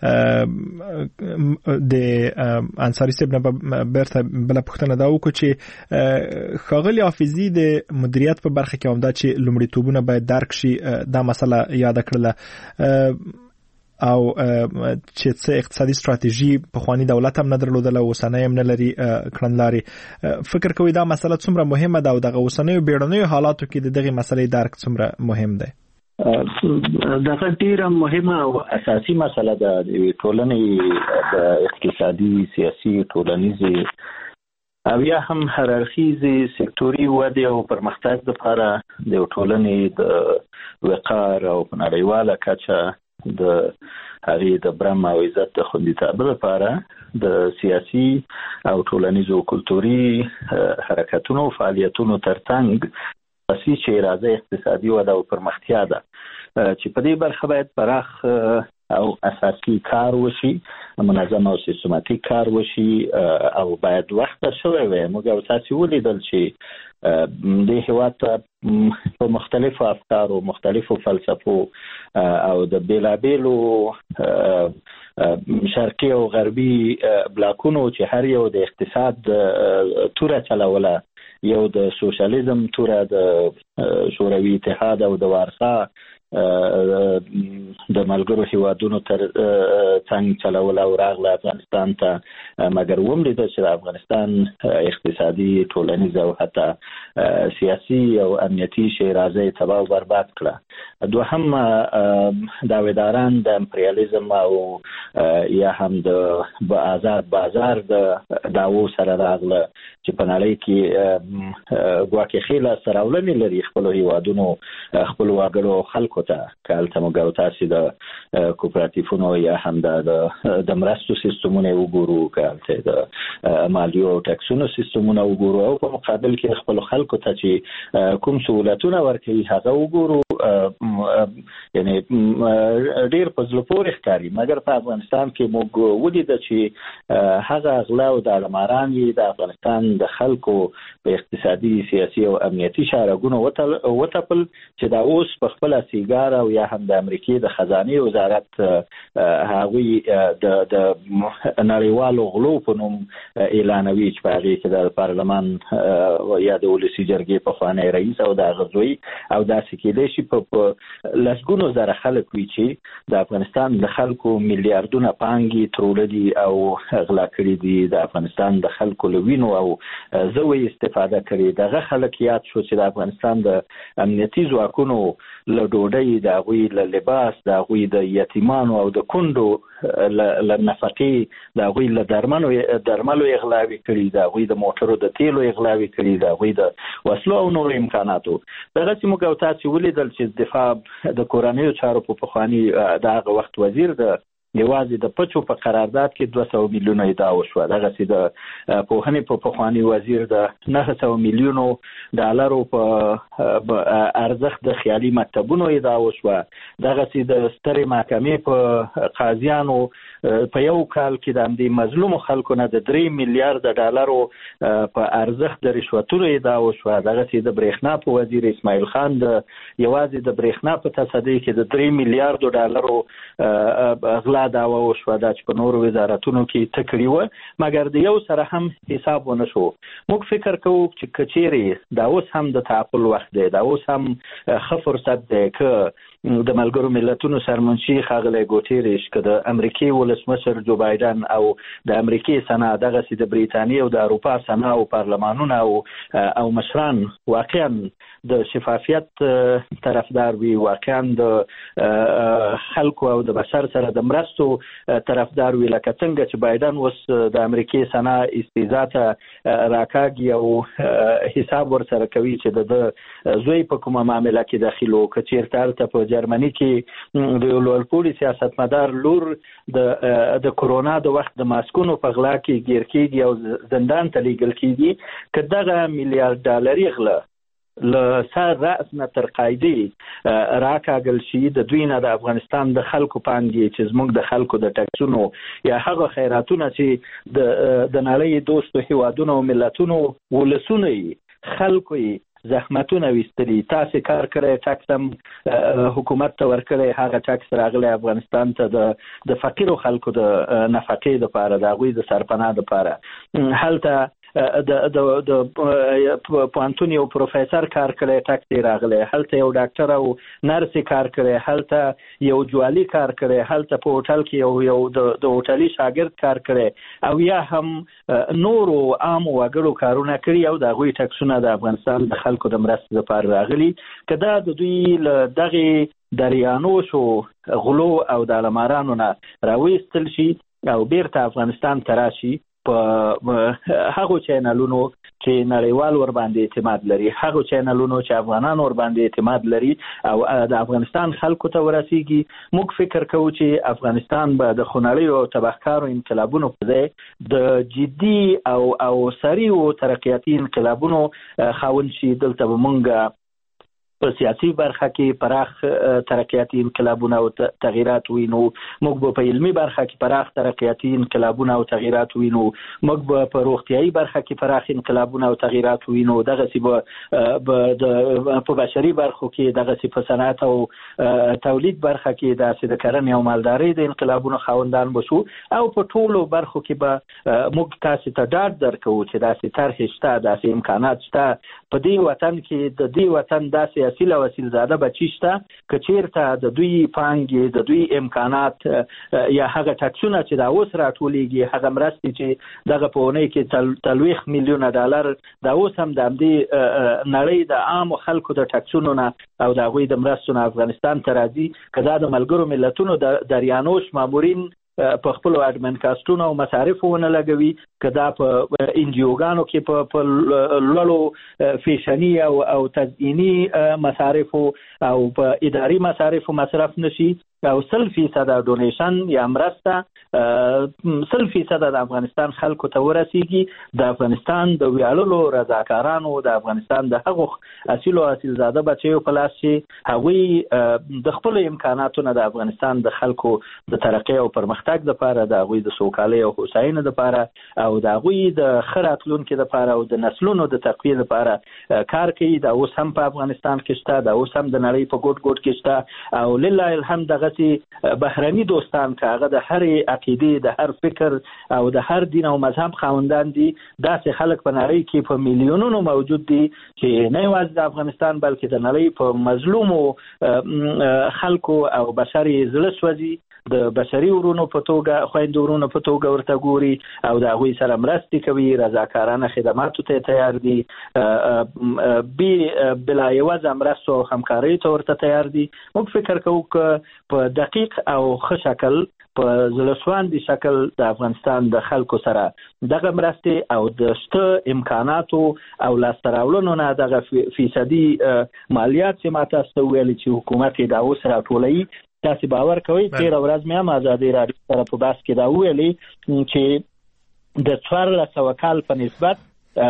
د انصاري صاحب نه بیرته بله پوښتنه دا وکړو چې ښاغلي حافظي د مدیریت په برخه کې هم دا چې لومړیتوبونه باید درک شي دا مسله یاد کړله. او چې څه اقتصادي ستراتیژي په خواني دولت هم نه درلودله اوسنۍ هم نه لري کړنلاري فکر کوي دا مسله څومره مهمه ده او دغه اوسنۍ بیړنیو حالاتو کې دغه مسلې درک څومره مهم ده؟ دغه ډیره مهمه او اساسي مسله ده د ټولنې د اقتصادي سیاسي ټولنیزي او یا هم هررخیزي سکتوري ودې او پرمختګ لپاره د ټولنې د وقار او نړیواله کچه د هغې د برم او عزت د خوندیتابه لپاره د سیاسي او ټولنیزو کلتوري حرکتونو او فعالیتونو ترڅنګ اساسي چې راځي اقتصادي وده او پرمختیا ده چې په دې برخه باید پراخ او اساسي کار وشي، منظم او سیستماتیک کار وشي او باید وخت شوی وي. موږ تاسو ولیدل چې د هیواد په مختلفو افکارو، مختلفو فلسفو او د بیلابیلو شرقي او غربي بلاکونو چې هر یو د اقتصاد توره چلوله، یو د سوشلیزم توره د شوروي اتحاد او د وارسا د ملګرو هیوادونو تر څنګ چلول او راغله افغانستان ته، مګر وملید چې افغانستان اقتصادي، ټولنیز او حتی سیاسي او امنیتي شیرازه تباہ او برباد کړه. دوهم داویداران د امپریالیزم او یا هم د آزاد بازار د داو سره راغله چې په نړۍ کې ګواکې خیله سراولنې لري خپل هیوادونو، خپل وګړو خلکو ته کالته موږ تاسو د کوپراتیفونو یا هم د مرستو سیستمونه وګورو، کالته د مالیو او ټکسونو سیستمونه وګورو او په مقابل کې خپل خلکو ته چې کوم سہولتونه ورکوي هغه وګورو. یعنی ډیر په زړه پورې ښکاري، مګر په افغانستان کې موږ ولیدل چې هغه اغلا او د علماران د افغانستان د خلکو په اقتصادي، سیاسي او امنیتي شارګونو وتپل چې دا اوس په خپل سیګار او یا هم د امریکای د خزانه وزارت هغوی د د نړیوالو غلو په نوم اعلانوي چې په هغه کې د پارلمان یا د ولسی جرګې په خوانه رئیس او د غزوی او داسې کې شي په لسګونو زره خلک وی چې د افغانستان د خلکو میلیارډونه پانګي ترولدي او غلا کړي دي، د افغانستان د خلکو لوینو او زوی استفاده کړي. دغه خلک یاد شو چې د افغانستان د امنیتي ځواکونو له ډوډۍ، د غوي له لباس، د غوي د یتیمانو او د کندو له نفقې، د غوي له درمنو درملو اغلاوي کړي، د غوي د موټرو د تیلو اغلاوي کړي، د غوي د وسلو او نور امکاناتو. دغه چې موږ تاسو ولیدل چې دفاع د کورنیو چارو په پخوانی دغه وخت وزیر د یوازې د پچو په قرارداد کې دوه سوه میلیونه ادعا وشوه. دغه چې د پوهنې په پخوانی وزیر د نه سوه میلیونو ډالرو په ارزښت د خیالي مکتبونو ادعا وشوه. دغه چې د سترې محکمې په قاضیانو په یو کال کې د همدې مظلومو خلکو نه د درې میلیارډ ډالرو په ارزښت د رشوتونو ادعا وشوه. دغه چې د برېښنا په وزیر اسماعیل خان د یوازې د برېښنا په تصدۍ کې د درې میلیارډو ډالرو غلا دعوا وشوه دا چې په نورو وزارتونو کې تکړی و، مګر د یو سره هم حساب ونه شو. موږ فکر کوو چې کچېرې دا اوس هم د تعقل وخت دی، دا اوس هم ښه فرصت دی که د ملګرو ملتونو سرمنشي ښاغلی ګوتیرش، که د امریکای ولسمشر جو بایدن او د امریکای سنا، دغه سي د بریتانیا او د اروپا سنا او پارلمانونه او او مشران واقعا د شفافیت طرفدار وي، واقعا د خلکو او د بشر سره د مرستو طرفدار وي، لکه څنګه چې بایدن اوس د امریکای سنا استیزا ته راکاږي او حساب ورسره کوي چې د زوی په کومه معامله کې داخلو، که چیرته ته په جرمني کې د لوړپوړي سیاستمدار لور د د کرونا د وخت د ماسکونو په غلا کې ګیر کېږي او زندان ته لیږل کېږي، که دغه میلیارډ ډالري غله له سر رأس نه تر قاعدې راکاږل شي، د دوی نه د افغانستان د خلکو پانګې چې زموږ د خلکو د ټکسونو یا هغه خیراتونه چې د د نړۍ دوستو هیوادونو او ملتونو ولسونه خلکو زحمتونه وستري، تاسو کار کړی، ټکس هم حکومت ته ورکړی، هغه ټکس راغلی افغانستان ته د د فقیرو خلکو د نفقې لپاره، د هغوی د سرپناه لپاره. هلته د د د پوهنتون یو پروفیسور کار کړی ټاکټي راغلی، هلته یو ډاکټر او نرس کار کړی، هلته یو جوالي کار کړی، هلته په هوټل کې یو یو د هوټلي شاګرد کار کړی، او یا هم نورو عام وګړو کارونه کړي او د هغوی ټکسونه د افغانستان د خلکو د مرستې لپاره راغلي. که دا د دوی له دغې دریانوشو غلو او د علمارانو نه راویستل شي او بیرته افغانستان ته راشي په هغو چینلونو چې نړیوال ور باندې اعتماد لري، هغو چینلونو چې افغانان ور باندې اعتماد لري او د افغانستان خلکو ته ورسیږي، موږ فکر کوو چې افغانستان به د خونړیو او تبهکارو انقلابونو په ځای د جدي او او سریعو ترقیاتي انقلابونو خاوند شي. دلته به موږ په سیاسي برخه کې پراخ ترقیاتي انقلابونه او تغییرات وینو، موږ به په علمي برخه کې پراخ ترقیاتي انقلابونه او تغییرات وینو، موږ به په روغتیايي برخه کې پراخ انقلابونه او تغییرات وینو، دغسې به په بشري برخو کې دغسې په صنعت او تولید برخه کې داسې د کرنې او مالدارۍ د انقلابونو خاوندان بشو، او په ټولو برخو کې به موږ تاسې ته ډاډ درکوو چې داسې طرحې شته، داسې امکانات شته. په دې وطن کې د دې وطن داسې اصیل او اصیل زاده بچي شته که چیرته د دوی پانګې، د دوی امکانات یا هغه ټکسونه چې دا اوس راټولېږي، هغه مرستې چې دغه په اونۍ کې څلوېښت میلیونه ډالر دا اوس هم د همدې نړۍ د عامو خلکو د ټکسونو نه او د هغوی د مرستو نه افغانستان ته راځي، که دا د ملګرو ملتونو د دریانوش مامورین په خپل اډمن کاستونو او مصارف ونه لګوي، که دا په انجیوګانو کې په لوړو فیشني او او تزئیني مصارفو او په اداري مصارفو مصرف نشي، او سل فیصد ډونیشن یا مرسته سل فیصد د افغانستان خلکو ته ورسیږي. د افغانستان د ویاړلو رضاکارانو، د افغانستان د هغو اصیل او اصیل زاده بچیو په لاس چې هغوی د خپلو امکاناتو نه د افغانستان د خلکو د ترقۍ او پرمختګ لپاره، د هغوی د سوکالۍ او هوساینې لپاره او د هغوی د ښه راتلونکي لپاره او د نسلونو د تقویې لپاره کار کوي. دا اوس هم په افغانستان کې شته، دا اوس هم د نړۍ په ګوټ ګوټ کې شته، او لله الحمد دغه بهرني دوستان که هغه د هرې عقیدې، د هر فکر او د هر دین او مذهب خاوندان دي، داسې خلک په نړۍ کې په میلیونونو موجود دي چې نه یوازې د افغانستان بلکې د نړۍ په مظلومو خلکو او بشر یې زړه سوځي، د بشري ورونو په توګه، خویندو ورونو په توګه ورته ګوري او د هغوی سره مرستې کوي، رضاکارانه خدماتو ته تیار دي، بلا یوازې مرستو او همکارۍ ته ورته تیار دي. موږ فکر کوو که په دقیق او ښه شکل، په زړهسواندي شکل د افغانستان د خلکو سره دغه مرستې او د شته امکاناتو او لاسته راوړنو نه دغه فیصدي مالیات چې ما تاسو ته ویلي چې حکومت یې دا اوس راټولوي، تاسې باور کوئ تېره ورځ مې هم ازادۍ راډیو سره په بحث کې دا وویلي چې د څوارلس سوه کال په نسبت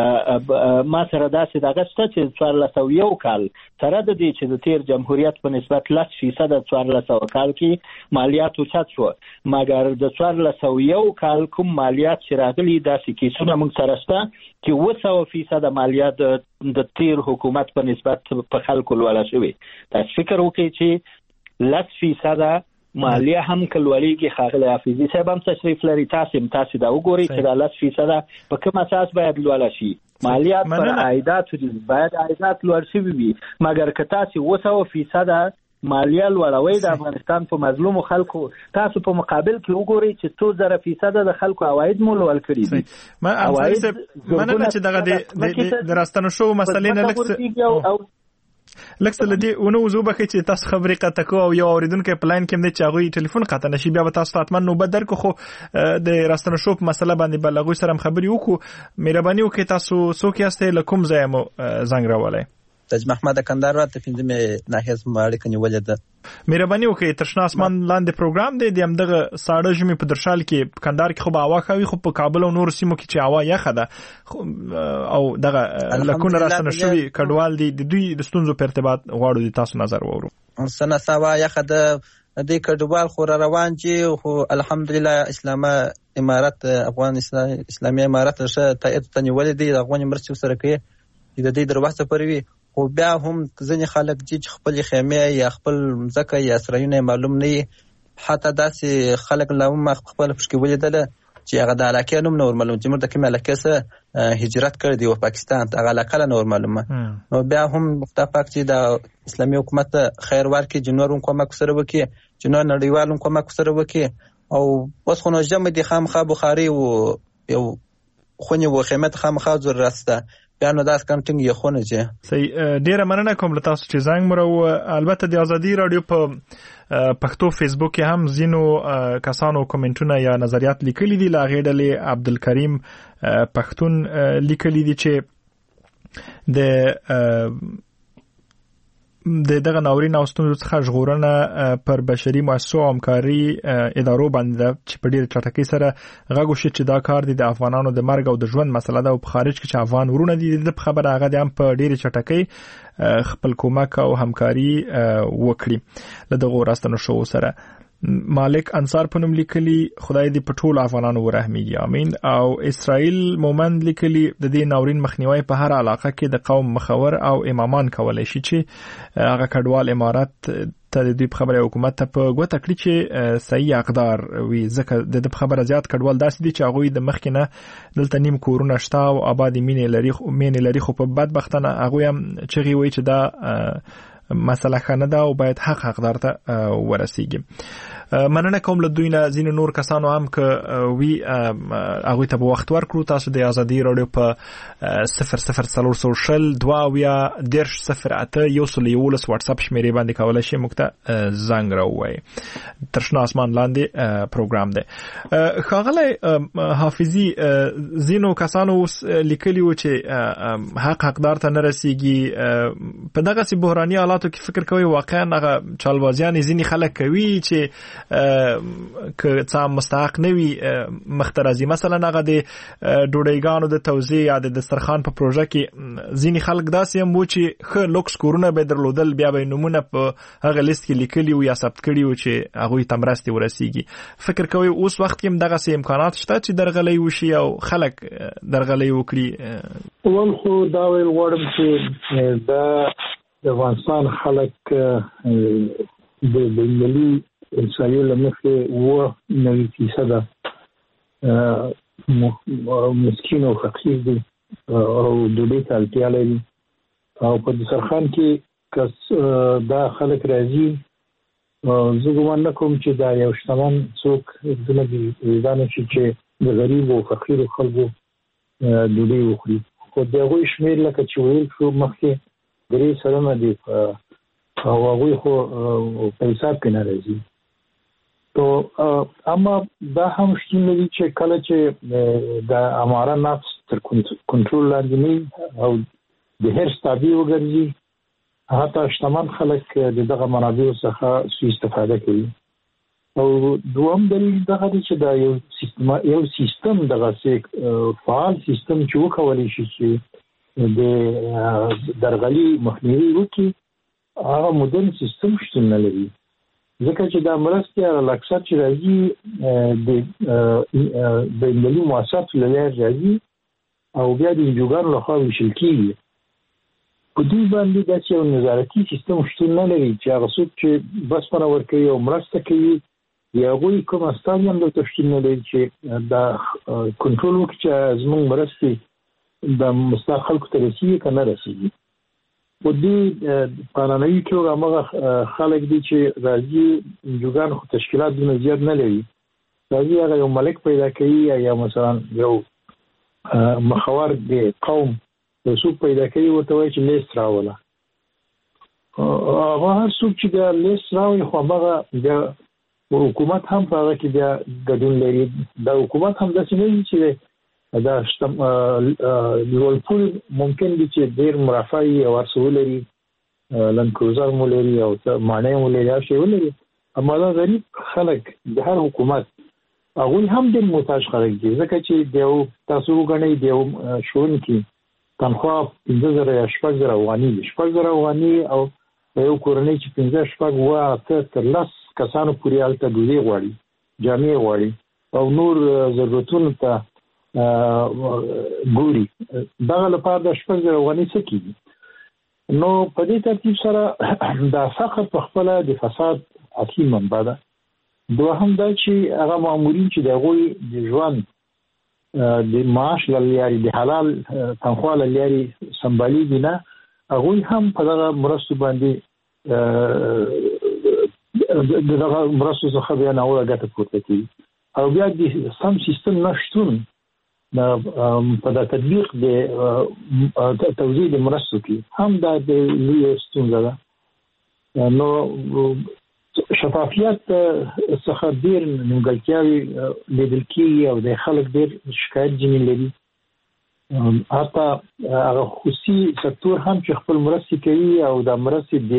ما سره داسې دغه شته چې څوارلس سوه یو کال سره د دې چې د تېر جمهوریت په نسبت لس فیصد څوارلس سوه کال کې مالیات اوچت شوه، مګر د څوارلس سوه یو کال کوم مالیات چې راغلي داسې کیسونه موږ سره شته چې اووه سوه فیصد مالیات د تېر حکومت په نسبت په خلکو لوړه شوې. تاسو فکر وکړئ چې لس فیصده مالیه هم کلوړیږي. ښاغلی حافظي صاحب هم تشریف لري، تاسو هم تاسو دا وګورئ چې دا لس فیصده په کوم اساس باید لوړه شي. مالیات پر عایداتو باید عایدات لوړ شوي وي، مګر که تاسو اووه سوه فیصده مالیه لوړوي د افغانستان په مظلومو خلکو، تاسو په مقابل کې وګورئ چې څو زره فیصده د خلکو عواید مو لوړ کړي دي. مننه چې دغه د راستنو شو مسلې نه لکه لکه څه لدی ونه وزو بخې چې تاسو خبرې قطع کو او یو اوریدونکو پلان کې مده چاغوي ټلیفون قطع نشي، بیا به تاسو ته نو بدر کو خو د راستنو شو په مسله باندې بلغوي سره خبرې وکړو. مهرباني وکړئ تاسو څوک یاست، لکم ځای مو زنګ راولای. تاج محمد کندهار راته پنځمه ناحیه زما اړیکه نیولې ده. مهرباني وکړئ ترشنا اسمان لاندې پروګرام دی د همدغه ساړه ژمي په درشال کې کندهار کې خو به هوا کوي، خو په کابل او نور سیمو کې چې هوا یخه ده او دغه لکونه راستنه شوي کډوال دي، د دوی د ستونزو په ارتباط غواړو د تاسو نظر واورو. سنه سوا یخه ده د کډوال خو روان چې خو الحمدلله اسلامه امارت افغان اسلامي امارت شه تایید تنول دي افغان مرستې سره کوي د دې دروازه پروي، خو بیا هم ځینې خلک چې خپل خیمه یا خپل ځکه یا سرایونه معلوم نه، حتی داسې خلک لا هم خپل پښکې ولیدل چې هغه د علاقې نوم نور معلوم چې موږ د کوم علاقې سره هجرت کړی دی او پاکستان ته هغه علاقه نور معلومه. نو بیا هم متفق چې د اسلامي حکومت خیر ورکړي چې نور هم کومک سره وکړي چې نور نړیوال هم کومک سره وکړي او اوس خو نو جمع دي خامخا بخاري او یو خونی و خیمت خامخا ضرورت ده بیا نو داس کانټینګ یو خونه چې صحیح. ډیره مننه کوم له تاسو چې زنګ مرو. البته د ازادي رادیو په پښتو فیسبوک کې هم زینو کسانو کومنټونه یا نظریات لیکلي دي. لاغې ډلې عبدالکریم پښتون لیکلي دي چې د د دغه ناورین او ستونزو څخه ژغورنه پر بشري مؤسسو او همکاري ادارو باندې چې په ډېر چټکۍ سره غږ وشي چې دا کار دی د افغانانو د مرګ او د ژوند مسله ده او په خارج کې چې افغان ورونه دي د خبره هغه د هم په ډېر چټکۍ خپل کومک او همکاري وکړي له دغه راستنو شو سره. مالک انصار په نوم لیکلي خدای دې په ټول افغانانو ورحمیږي امین. او اسرائیل مومند لیکلي د دې ناورین مخنیوي په هر علاقه کې د قوم مخور او امامان کولای شي چې هغه کډوال امارات ته د دوی خبره حکومت ته په ګوته کړی چې صحیح اقدار وي ځکه د خبره زیات کډوال داسې دي چې هغه د مخکې نه دلته نیم کورونه شته او آبادی مینې لري مینې لري خو په بدبختانه هغه هم چغي وي چې دا مسله خانه ده او باید حق حقدار ته ورسیږي. مننه کوم له دوی نه ځینې نور کسانو هم که وی هغوی ته به وخت ورکړو. تاسو د ازادي راډیو په صفر صفر څلور سوه شل دوه اویا دېرش صفر اته یو سل یولس واتساپ شمېرې باندې کولی شئ موږ ته زنګ راووایئ. تر شنه اسمان لاندې پروګرام دی. ښاغلی حافظي ځینو کسانو اوس لیکلي وو چې حق حقدار ته نه رسیږي. په دغسې بحراني حالاتو کې فکر کوئ واقعا هغه چالبازیانې ځینې خلک کوي چې که څه مستحق نه وي مخته راځي. مثلا هغه د ډوډۍ د توزیع یا د دسترخوان په پروژه کې ځینې خلک داسې هم وو چې ښه لوکس کورونه به درلودل بیا به نومونه په هغه لیست کې لیکلي وو یا ثبت کړي وو چې هغوی ته مرستې ورسیږي. فکر کوئ اوس وخت کې هم دغسې امکانات شته چې درغلۍ وشي او خلک درغلۍ وکړي؟ اول خو دا ویل غواړم چې دا د افغانستان خلک د بینالمللي انساني لمخې اوه نوي فیصده مسکین او فقیر دي او ډوډۍ ته اړتیا لري او په دسترخوان کې که دا خلک راځي زه ګمان نه کوم چې دا یو شتمن څوک دونه پیدا نه شي چې د غریب او فقیرو خلکو ډوډۍ وخوري. خو د هغوی شمېر لکه چې ویل شو مخکې درې سلنه دي او هغوی خو په حساب کې نه راځي. تو اما دا هم شتون لري چې کله چې د اماره نفس تر کنټرول لاندې نه او د هر ستابي وګرځي حتی شتمن خلک د دغه منابعو څخه سوء استفاده کوي. او دوم دلیل دغه دی چې دا یو سیستم یو سیستم دغه فعال سیستم چې وکولای شي چې د درغلي مخنیوي وکړي هغه مدرن سیستم شتون نه لري. ځکه چې دا مرستې هغه اکثر چې راځي د بینالمللي مؤسساتو له لارې راځي او بیا د انجوګانو لخوا ویشل کېږي. په دوی باندې داسې یو نظارتي سیستم شتون نه لري چې هغه څوک چې بسپنه ورکوي او مرسته کوي د هغوی کوم استازي هم دلته شتون نه لري چې دا کنټرول وکړي چې زموږ مرستې د مستحق خلکو ته رسېږي که نه رسېږي. په دې قانوني توګه هغه خلک دي چې راځي انجوګان خو تشکیلات دونه زیات نه لري. راځي هغه یو ملک پیدا کوي یا مثلا یو مخور د قوم یو څوک پیدا کوي ورته وایي چې لیست راوله. هغه هر څوک چې بیا لیست راوړي خو هماغه بیا حکومت هم په هغه کې بیا ګډون لري. دا حکومت هم داسې نه وي چې دا شتم لوړپول ممکن دي چې ډېر مرافعي او ارسو لري لند کروزر مو لري او مانع مو لري او شی ولري. اما دا غریب خلک د هر حکومت هغوی هم ډېر محتاج خلک دي ځکه چې د یو تاسو وګڼئ د یو ښوونکي تنخوا پنځه زره یا شپږ زره افغاني دي. شپږ زره افغاني او یو کورنۍ چې پنځه شپږ اوه اته تر لس کسانو پورې هلته ډوډۍ غواړي جامې غواړي او نور ضرورتونو ته ګوري. دغه لپاره د شپږ زره افغاني څه کېږي؟ نو په دې ترتیب سره دا فقر په خپله د فساد اصلي منبع ده. دوهم دا چې هغه مامورین چې د هغوی د ژوند د معاش لاري د حلال تنخواه لاري سمبالي نه هغه هم په دغه مرستو باندې دغه مرستو څخه بیا نه ورغته پورته کی او بیا د سم سیستم نشټون په د تطبیق د توزیع د مرستو کې هم د لوی ستونزه ده نو شفافیت څخه ډیر نیمګړتیاوې لیدل کېږي او د خلک ډیر شکایت جنین لري حتی هغه خصوصي سکتور هم چې خپل مرستې کوي او د مرستې د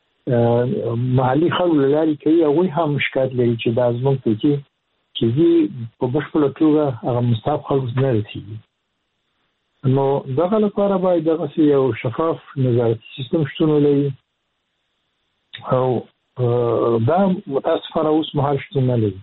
محلي خلکو لاري کوي هغوی هم شکایت لري چې دا زموږ ته چې چې په بشپړه توګه هغه مستحق خلکو نه رسېږي نو دغه لپاره باید دغسې یو شفاف نظارتي سیستم شتون ولري او دا متاسفانه اوس مهال شتون نه لري.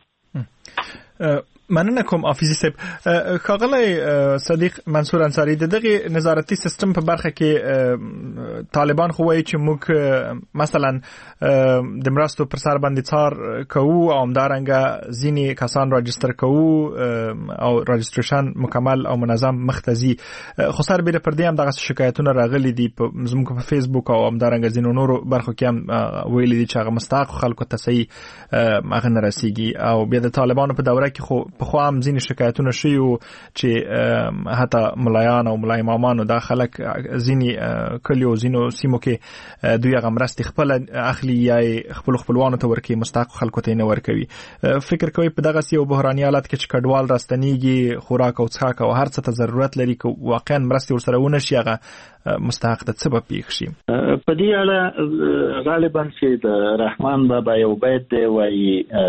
مننه کوم حافظي صاحب. ښاغلی صدیق منصور انصاری دغه نظارتي سیستم په برخه کې طالبان خو وایي چې موږ مثلا د مرستو پر سر باندې څار کوو او همدارنګه ځینې کسان راجستر کوو او راجستریشن مکمل او منظم مختزي خو سربېره پر دې هم دغه شکایتونه راغلي دي زموږ په فیسبوک او همدارنګه ځینو نورو برخو کې هم ویلي دي چې هغه مستحق خلکو ته صحیح هغه نه رسیږي او بیا د طالبانو په دوره کې خو په خو هم ځینې شکایتونه شوي وو چې حتی ملایان او ملای امامانو دا خلک ځینې کلیو ځینو سیمو کې دوی هغه مرستې خپله اخلي یا خپلو خپلوانو ته ورکوي مستحقو خلکو ته یې نه ورکوي. فکر کوئ په دغسې یو بحراني حالت کې چې کډوال راستنیږي خوراک او څښاک او هر څه ته ضرورت لري که واقعا مرستې ورسره ونه شي هغه مستحق ته څه به پېښ شي؟ په دې اړه غالبا چې د رحمان بابا یو بیت دی وایي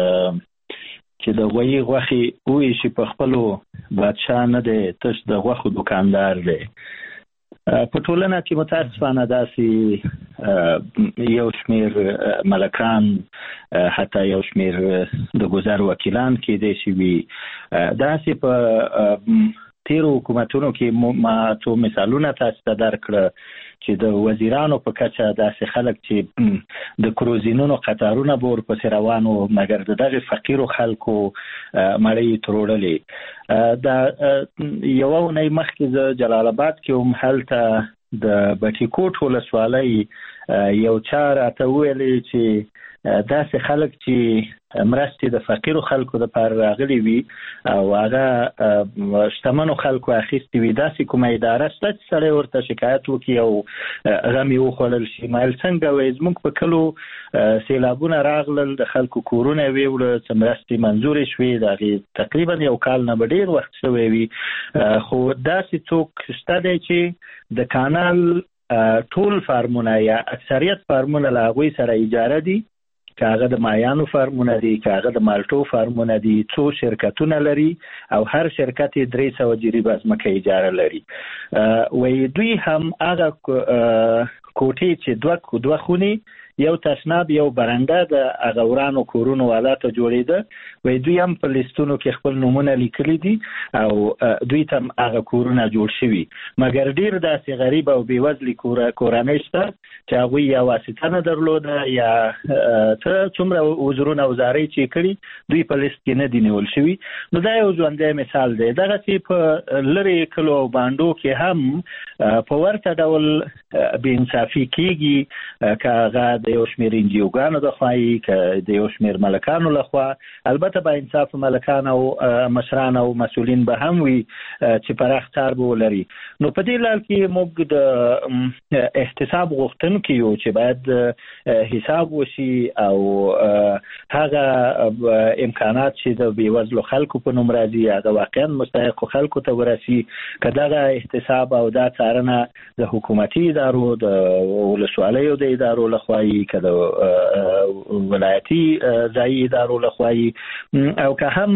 چې د غویی غوښې وویشي په خپلو بادشاه نه دی تش د غوښو دکاندار دی. په ټولنه کې متاسفانه داسې یو شمیر ملکان حتی یو شمیر د گذر وکیلان کېدای شي وي داسې په تیرو حکومتونو کې ما تو مثالونه تاسو ته درکړه چې د وزیرانو په کچه داسې خلک چې د کروزینونو قطارونه به ورپسې روان وو مګر د دغې فقیرو خلکو مړۍ تروړلې. دا یوه اونۍ مخکې زه جلال آباد کې وم هلته د بټي کوټ ولسوالۍ یو چا راته وویلې چې داسې خلک چې مرستې د فقیرو خلکو دپاره راغلي وي او هغه شتمنو خلکو اخیستې وي داسې کومه اداره شته چې سړی ورته شکایت وکړي او غم یې وخوړل شي. ما ویل څنګه وایي زموږ په کلو سیلابونه راغلل د خلکو کورونه یې ویوړه څه مرستې منظورې شوې د هغې تقریبا یو کال نه به ډېر وخت شوی وي خو داسې څوک شته دی چې د کانال ټول فارمونه یا اکثریت فارمونه له هغوی سره اجاره دي که هغه د مایانو فارمونه دي که هغه د مالټو فارمونه دي څو شرکتونه لري او هر شرکت یې درې سوه جریبه ځمکه اجاره لري. وایي دوی هم هغه کوټې چې دوه دوه خونې یو تشناب یو برنده د هغه ورانو کورونو والا ته جوړېده وایي دوی هم په لیستونو کې خپل نومونه لیکلي دي او دوی ته هم هغه کورونه جوړ شوي مګر ډېر داسې غریب او بېوزلي کورنۍ شته چې هغوی یا واسطه نه درلوده یا څه څومره عذرونه او زارۍ چې یې کړي دوی په لیست کې نه دي نیول شوي. نو دا یو ژوندی مثال دی. دغسې په لرې کلو او بانډو کې هم په ورته ډول بېانصافي کېږي که هغه د یو شمېر انجیوګانو د خوا یي که د یو شمېر ملکانو لخوا. البته با انصاف ملکان او مشران او مسؤلین به هم وي چې پراخ کار به ولري. نو په دې لړ کې موږ د احتساب غوښتونکي یو چې باید حساب وشي او هغه امکانات چې د بېوزلو خلکو په نوم راځي هغه واقعا مستحقو خلکو ته ورسي که دغه احتساب او دا څارنه د حکومتي ادارو د ولسوالیو د ادارو لخوا که د ولایتي ځایي ادارو لخوا او که هم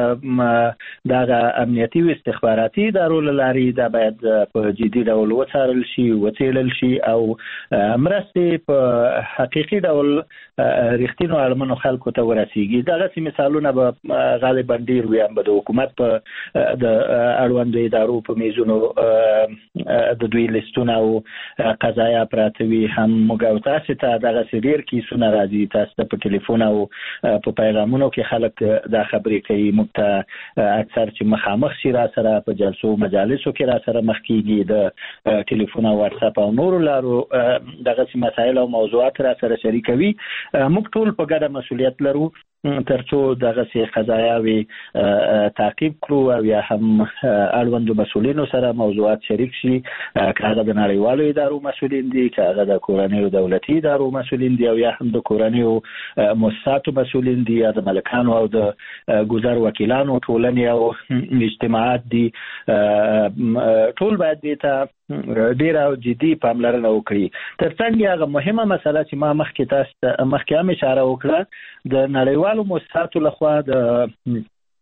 دغه امنیتي و استخباراتي ادارو له لارې دا باید په جدي ډول وڅارل شي وڅېړل شي او مرستې په حقیقي ډول رښتینو اړمنو خلکو ته ورسیږي. دغسې مثالونه به غالبا ډېر وي هم به د حکومت په د اړوندو ادارو په میزونو د دوی لیستونه او قضایا پراته وي هم موږ او تاسې ته دغه ډیر کیسونه راځي تاسو په ټلیفون او په پیغامونو کې خلک دا خبرې کوي موږ ته اکثر چې مخامخ شي را سره په جلسو مجالسو کې را سره مخ کیږي د ټلیفون او واتس اپ او نور لارو دغه مسایل او موضوعات را سره شریکوي. موږ ټول په ګډه مسؤلیت لرو ترڅو دغه سي قضایاوي تعقیب کړو او یا هم اړوندو مسؤلینو سره موضوعات شریک شي، کاغه د نړیوالو ادارو مسؤلین دي، کاغه د کورنیو دولتي ادارو مسؤلین دي او یا هم د کورنیو مؤسساتو مسؤلین دي، یا د ملکانو او د ګذر وکیلانو ټولنې او اجتماعات دي. ټول باید دې ته ډیر او جدي پاملرنه وکړي. ترڅنګ هغه مهمه مسله چې ما مخکې تاسو مخکې هم اشاره وکړه د نړیوالو مؤسساتو لخوا د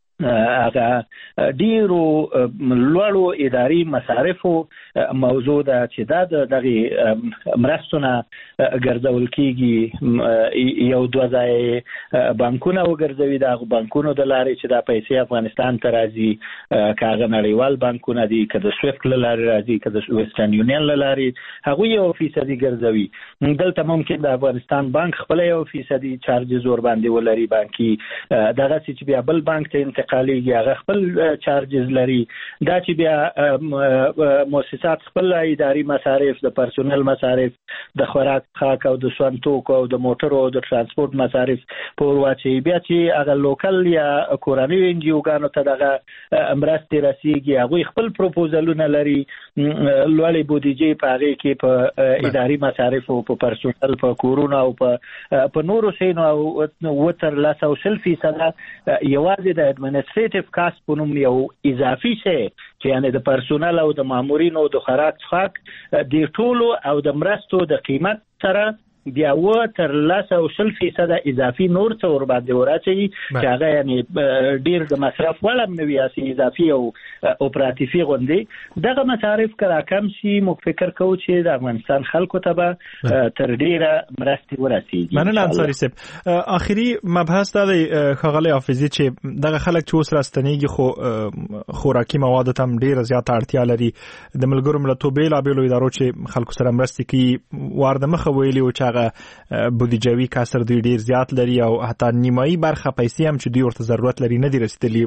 هغه ډیرو لوړو اداري مصارفو موضوع ده چې دا د دغه مرستونه ګرځول کیږي. یو دوه ځای بانکونه وګرځوي، د بانکونو د لارې چې دا پیسې افغانستان ته راځي، کاغه نړیوال بانکونه دي، که د سویفټ له لارې راځي، که د ویسټرن یونین له لارې هغوی یو فیصدي ګرځوي. دلته ممکن د افغانستان بانک خپل یو فیصدي چارجز ور باندې ولري بانکي، دغه چې بیا بل بانک ته انتقالېږي هغه خپل چارجز لري. دا چې بیا مؤسسات خپل اداري مصارف، د پرسونل مصارف، د خوراک خاک او د سون توکو او د موټرو او د ترانسپورت مصارف پور واچي، بیا چې هغه لوکل یا کورنۍ ان جی اوګانو ته دغه مرستې رسیږي، هغه خپل پروپوزلونه لري، لوړې بودیجې په هغه کې په اداري مصارف او په پرسونل په کورونو او په په نورو شینو او وتر لاس او شل فیصد یوازې د اډمنستریټیو کاست په نوم یو اضافي شی چې یعنی د پرسونل او د مامورینو او د خوراک څخه د ټولو او د مرستو د قیمت سره بیا و تر لس او شل فیصد اضافي نور څه ور باندې وراچي چې هغه یعنی ډیر د مصرف ولا نوي اسي اضافي او اپراتیفي غوندي دغه مصارف کرا کم شي. مو فکر کوو چې د افغانستان خلکو ته به تر ډیره مرستې ورسیږي. مننه انصاری صاحب. اخیری مبحث دا دی خغلی حافظي چې دغه خلک چې اوس راستنیږي خو خوراکي مواد ته هم ډیره زیاته اړتیا لري. د ملګرو ملتونو بیلابیلو ادارو چې خلکو سره مرستې کوي وارد مخه ویلي او چې بودیجوي کسر دوی ډیر زیات لري او حتی نیمایي برخه پیسې هم چې دوی ورته ضرورت لري نه دي رسیدلي.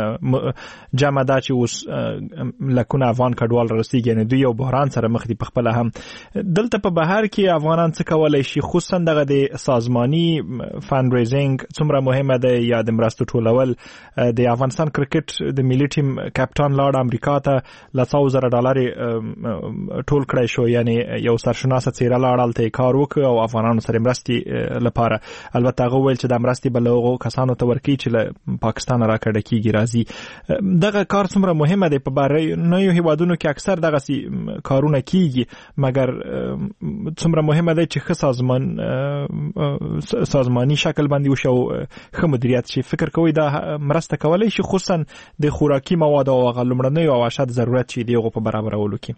جمع دا چې اوس لکونه افغان کډوال رسیږي نه دوی یو بحران سره مخ دي. په خپل هم دلته په بهر کې افغانان څه کولای شي، خصوصا دغه د سازماني فند ریزینګ څومره مهمه ده یا د مرستو ټولول. د افغانستان کرکټ د ملي ټیم کپټان لاړ امریکا ته ل څو زره ډالر ټول کړی شو، یعنی یو سرشناسه څیره لاړ ته کار وکړ او افغانانو سره مرستې لپاره. البته هغه ویل چې د مرستې بل هغو کسانو ته ورکړي چې له پاکستان راکړه کیږي راځي. دغه کار څومره مهمه دی. په بهرنیو هیوادونو کې اکثر دغه کارونه کیږي، مګر څومره مهمه دی چې ښه سازمان سازماني شکل باندې وشي او ښه مدیریت شي. فکر کوئ دا مرسته کولی شي خصوصا د خوراکي مواد او هغه لومړنیو او اشد ضرورت چې دی هغو په برابرولو کې؟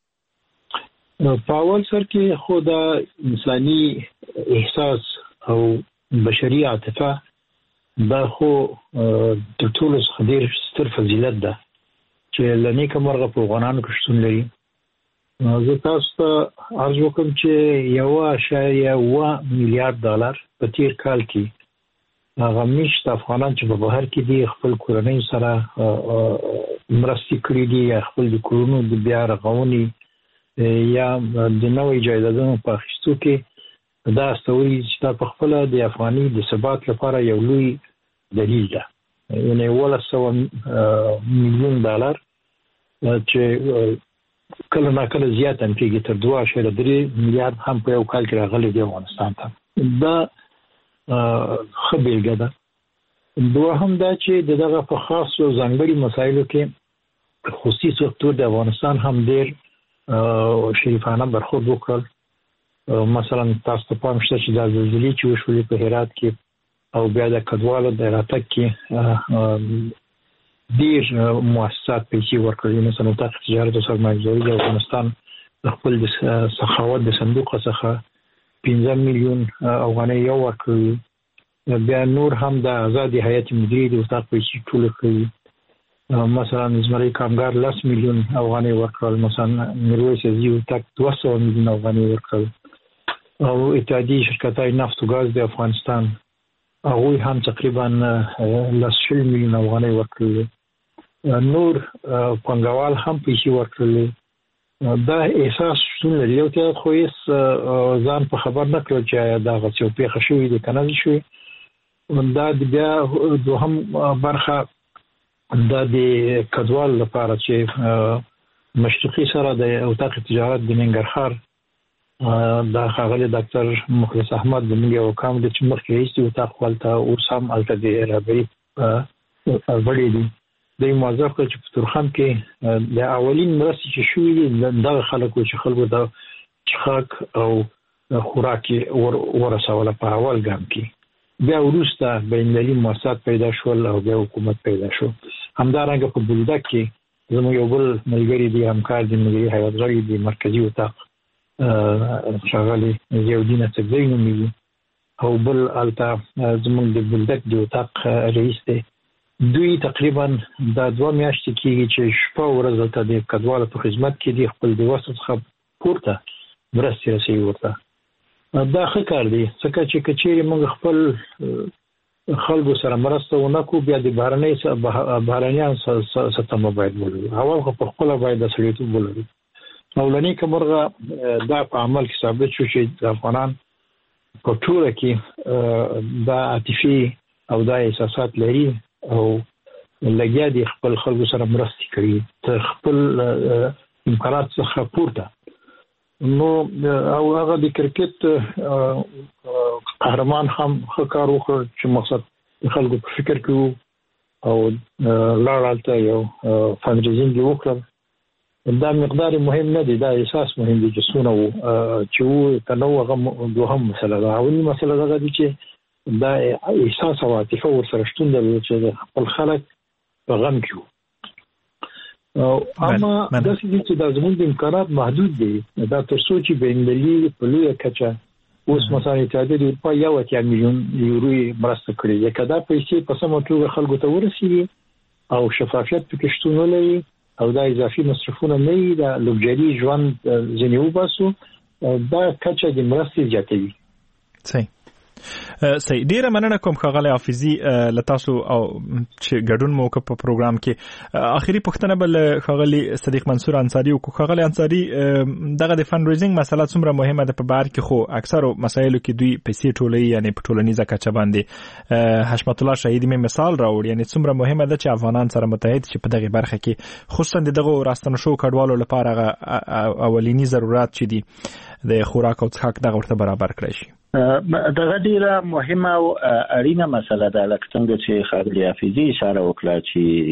په اول سر کې خو دا انساني احساس او بشري عاطفه دا خو تر ټولو څخه ډېر ستر فضیلت ده چې له نیکه مرغه په افغانانو کې شتون لري. زه تاسو ته عرض وکړم چې یوه اعشاریه اوه میلیارډ ډالر په تیر کال کې هغه میشت افغانان چې په بهر کې دي خپل کورنۍ سره مرستې کړي دي یا خپل د کورونو د بیا رغونې یا د نوې جایدادونو په اخیستو کې دا استوري چې دا په خپل د افغاني د ثبات لپاره یو لوی دلیل ده. یعنی ولس سوه میلیون ډالر چې کله ناکله زیات هم کېږي تر دوه اعشاریه درې میلیارد هم په یو کال کې راغلی دی افغانستان ته. دا ښه بېلګه ده. دوهم دا چې د دغه په خاصو ځانګړي مسایلو کې خصوصي سکتور د افغانستان هم ډېر شریفانه برخورد وکړل. مثلا تاسو ته پام شته چې دا زلزلې چې وشولې په هرات کې او بیا د کډوالو د راتګ کې ډېر مؤسسات پیسې ورکړي. مثلا تاسو تجارت او سرمایه‌گذاري د افغانستان د خپل د سخاوت د صندوق څخه پنځه میلیون افغانۍ یو ورکړي. بیا نور هم د آزادي حیات مدیرې د اتاق پیسې ټول کړي. مثلا زمری کامګار لس میلیون افغانۍ ورکړل. مثلا میرویس عزیز اتاق دوه سوه میلیون افغانۍ ورکړل. او اتحادیه شرکت‌های نفت او ګاز د افغانستان هغوی هم تقریبا لس میلیون افغانۍ ورکړل، نور پانګوال هم پیسې ورکړل. دا احساس شتون لري او ته خو یې ځان په خبر نه کړ چې دا غوڅ او پیښه شوې د کنه شوې. دا بیا دوهم برخه دا د کډوال لپاره چې مشرقي سره د اوتاق تجارت د ننګرهار دا خاغلی ډاکټر مخلص احمد د موږ یو کام د چې مخکې هیڅ اوتاق ولته او سم الته د رابطي وړي دي د موظف کچ په ترخم کې د اولین مرستې چې شوې د خلکو چې خلکو د چخاک او خوراکي ورسوله په اول ګام کې، بیا وروسته بینالمللي مؤسسات پیدا شول او بیا حکومت پیدا شو. همدارنګه په بولدک کې زموږ یو بل ملګری دی همکار دی ملګری حیات غړي دی مرکزی اوتاق شغالي زیودینه تبدی نومي او بل الته زموږ د بولدک د اوتاق رئیس دی. دوی تقریبا د دوه میاشتې کېږي چې شپه ورځ ته د کډوالو په خدمت کې دي، خپل د وسط څخه پورته مرستې رسوي ورته. دا ښه کار دی ځکه چې کچېرې موږ خپل خلکو سره مرسته ونه کړو بیا د بهرنۍ بهرنیان سره باید ولرو. اول خو په خپله باید د سړیتوب ولرو. اولنی کمرغه دا په عمل کې ثابت شو چې افغانان په ټوله کې دا عاطفي او دا احساسات لري او لګیا دي خپل خلکو سره مرستې کوي تر خپل امکانات څخه پورته. نو او هغه د کرکټ قهرمان هم ښه کار وکړ چې مقصد خلکو په فکر کې او لاړالته یو فنډریزینګ وکړ. دا مقدار مهم نه دی، دا احساس مهم دی چې څونه وو چې وو تنوع هغه دوهم مسله ده. اولي مسله دا دی چې دا احساس او عاطفه ورسره شتون درلود چې خپل خلک په غم کې وو. اما دا چې د زموږ د امکانات محدود دي، دا تر څو چې بینالمللي په لویه کچه اوس مثلا اتحادیه د اروپا یو اتیا میلیون یورو مرسته کړې ده. که دا پیسې په سمه توګه خلکو ته ورسېږي او شفافیت پکې شتون ولري او دا اضافي مصرفونه نه وي، دا لوکجري ژوند ځینې وباسو، دا کچه د مرستې زیاتوي. صحیح صحیح ډیره مننه کوم ښاغلی حافظي له تاسو او چې ګډون مو وکړ په پروګرام کې. اخري پوښتنه بل ښاغلی صدیق منصور انصاري وکړو. ښاغلی انصاري دغه د فند ریزینګ مسله څومره مهمه ده په بهر کې؟ خو اکثرو مسایلو کې دوی پیسې ټولوي، یعنی په ټولنیزه کچه باندې حشمت الله شهیدي مې مثال راوړ، یعنی څومره مهمه ده چې افغانان سره متحد شي په دغه برخه کې، خصوصا دغه راستنه شو کډوالو لپاره اولینی ضرورت چې دي د خوراک او څښاک دغه ورته برابر کړی شي. دغه ډیره مهمه او اړینه مسله ده، لکه څنګه چې ښاغلی حافظي اشاره وکړه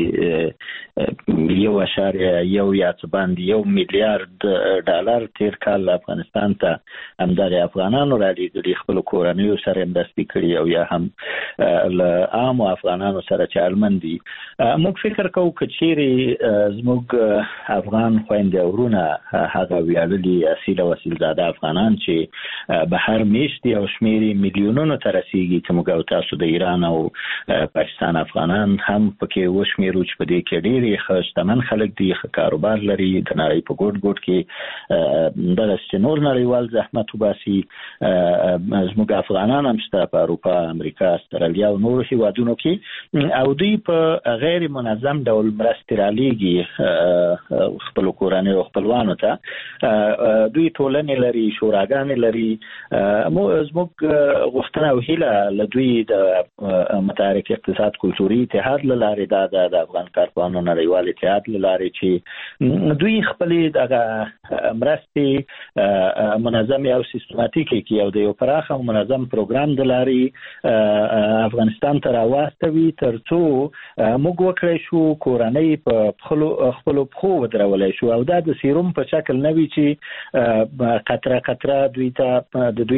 چې یو اشاریه یو یا څه باندې یو میلیارډ ډالر تیر کال افغانستان ته همدغه افغانانو رالیږلي، خپلو کورنیو سره مرستې کړي او یا هم له عامو افغانانو سره چې اړمن دي. موږ فکر کوو که چیرې زموږ افغان خویندې او ورونه هغه ویاړلي اصیل او اصیلزاده افغانان چې بهر میشت او شمیرې میلیونونو ته رسیږي چې موږ او تاسو د ایران او پاکستان افغانان هم پکې وشمیرو چې په دې کې ډېرې ښه شتمن خلک دي، ښه کاروبار لري، د نړۍ په ګوټ ګوټ کې دغسې چې نور نړیوال زحمت وباسي. زموږ افغانان هم شته په اروپا، امریکا، استرالیا او نورو هیوادونو کې، او دوی په غیر منظم ډول مرستې رالیږي خپلو کورنیو خپلوانو ته. دوی ټولنې لري، شوراګانې لري. زموږ غوښتنه او هیله له دوی د متحرک اقتصاد کلتوري اتحاد له لارې دا د افغان کارپوهانو نړیوال اتحاد له لارې چې دوی خپلې دغه مرستې منظمې او سیستماتیکې کړي او د یو پراخ او منظم پروګرام د لارې افغانستان ته راواستوي تر څو موږ وکړی شو کورنۍ په خپلو پښو ودرولی شو او دا د سیروم په شکل نه وي چې قطره قطره دوی ته د دوی رګونو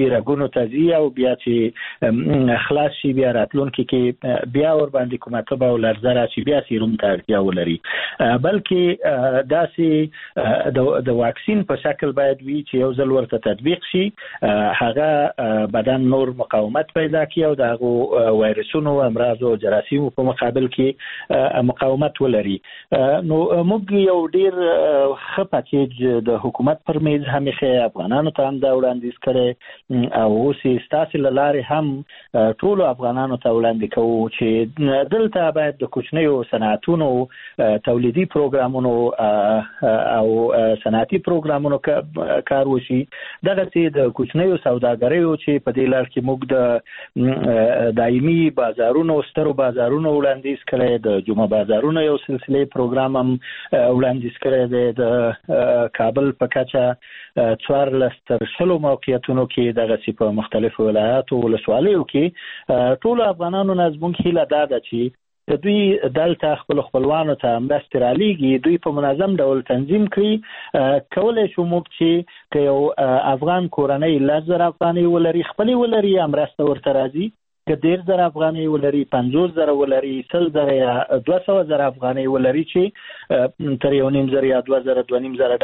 ته ځي او بیا چې خلاص شي بیا راتلونکي کې بیا ور باندې کومه تبه او لرزه راشي بیا سیروم ته اړتیا ولري، بلکې داسې د واکسین په شکل باید وي چې یو ځل ورته تطبیق شي هغه بدن نور مقاومت پیدا کړي او د هغو وایرسونو امراض او جراثیمو په مقابل کې مقاومت ولري. نو موږ یو ډیر ښه پاکیج د حکومت پر میز همیشه افغانانو ته هم دا وړاندیز کړی او اوس یې ستاسې له لارې هم ټولو افغانانو ته وړاندې کوو چې دلته باید د کوچنیو صنعتونو تولیدي پروګرامونو او صنعتي پروګرامونو کار وشي. دغسې د کوچنیو سوداګریو چې په دې لړ کې موږ د دایمي بازارونو سترو بازارونو وړاندیز کړی، د جمعه بازارونو یو سلسلې پروګرام هم وړاندیز کړی دی. د کابل په کچه څوارلس تر شلو موقعیتونو کې دغسې په مختلفو ولایاتو ولسوالیو کې ټولو افغانانو نه زموږ هیله دا ده چې دوی دلته خپل خپلوانو ته مرستې رالیږي، دوی په منظم ډول تنظیم کړي. کولی شو موږ چې که یو افغان کورنۍ لس زره افغانۍ ولري خپلې ولري یا مرسته ورته راځي، که ډېر زره افغانۍ ولري، پنځوس زره ولري، سل زره یا دوه سوه زره افغانۍ ولري چې تر یو نیم زره یا دوه زره دوه نیم زره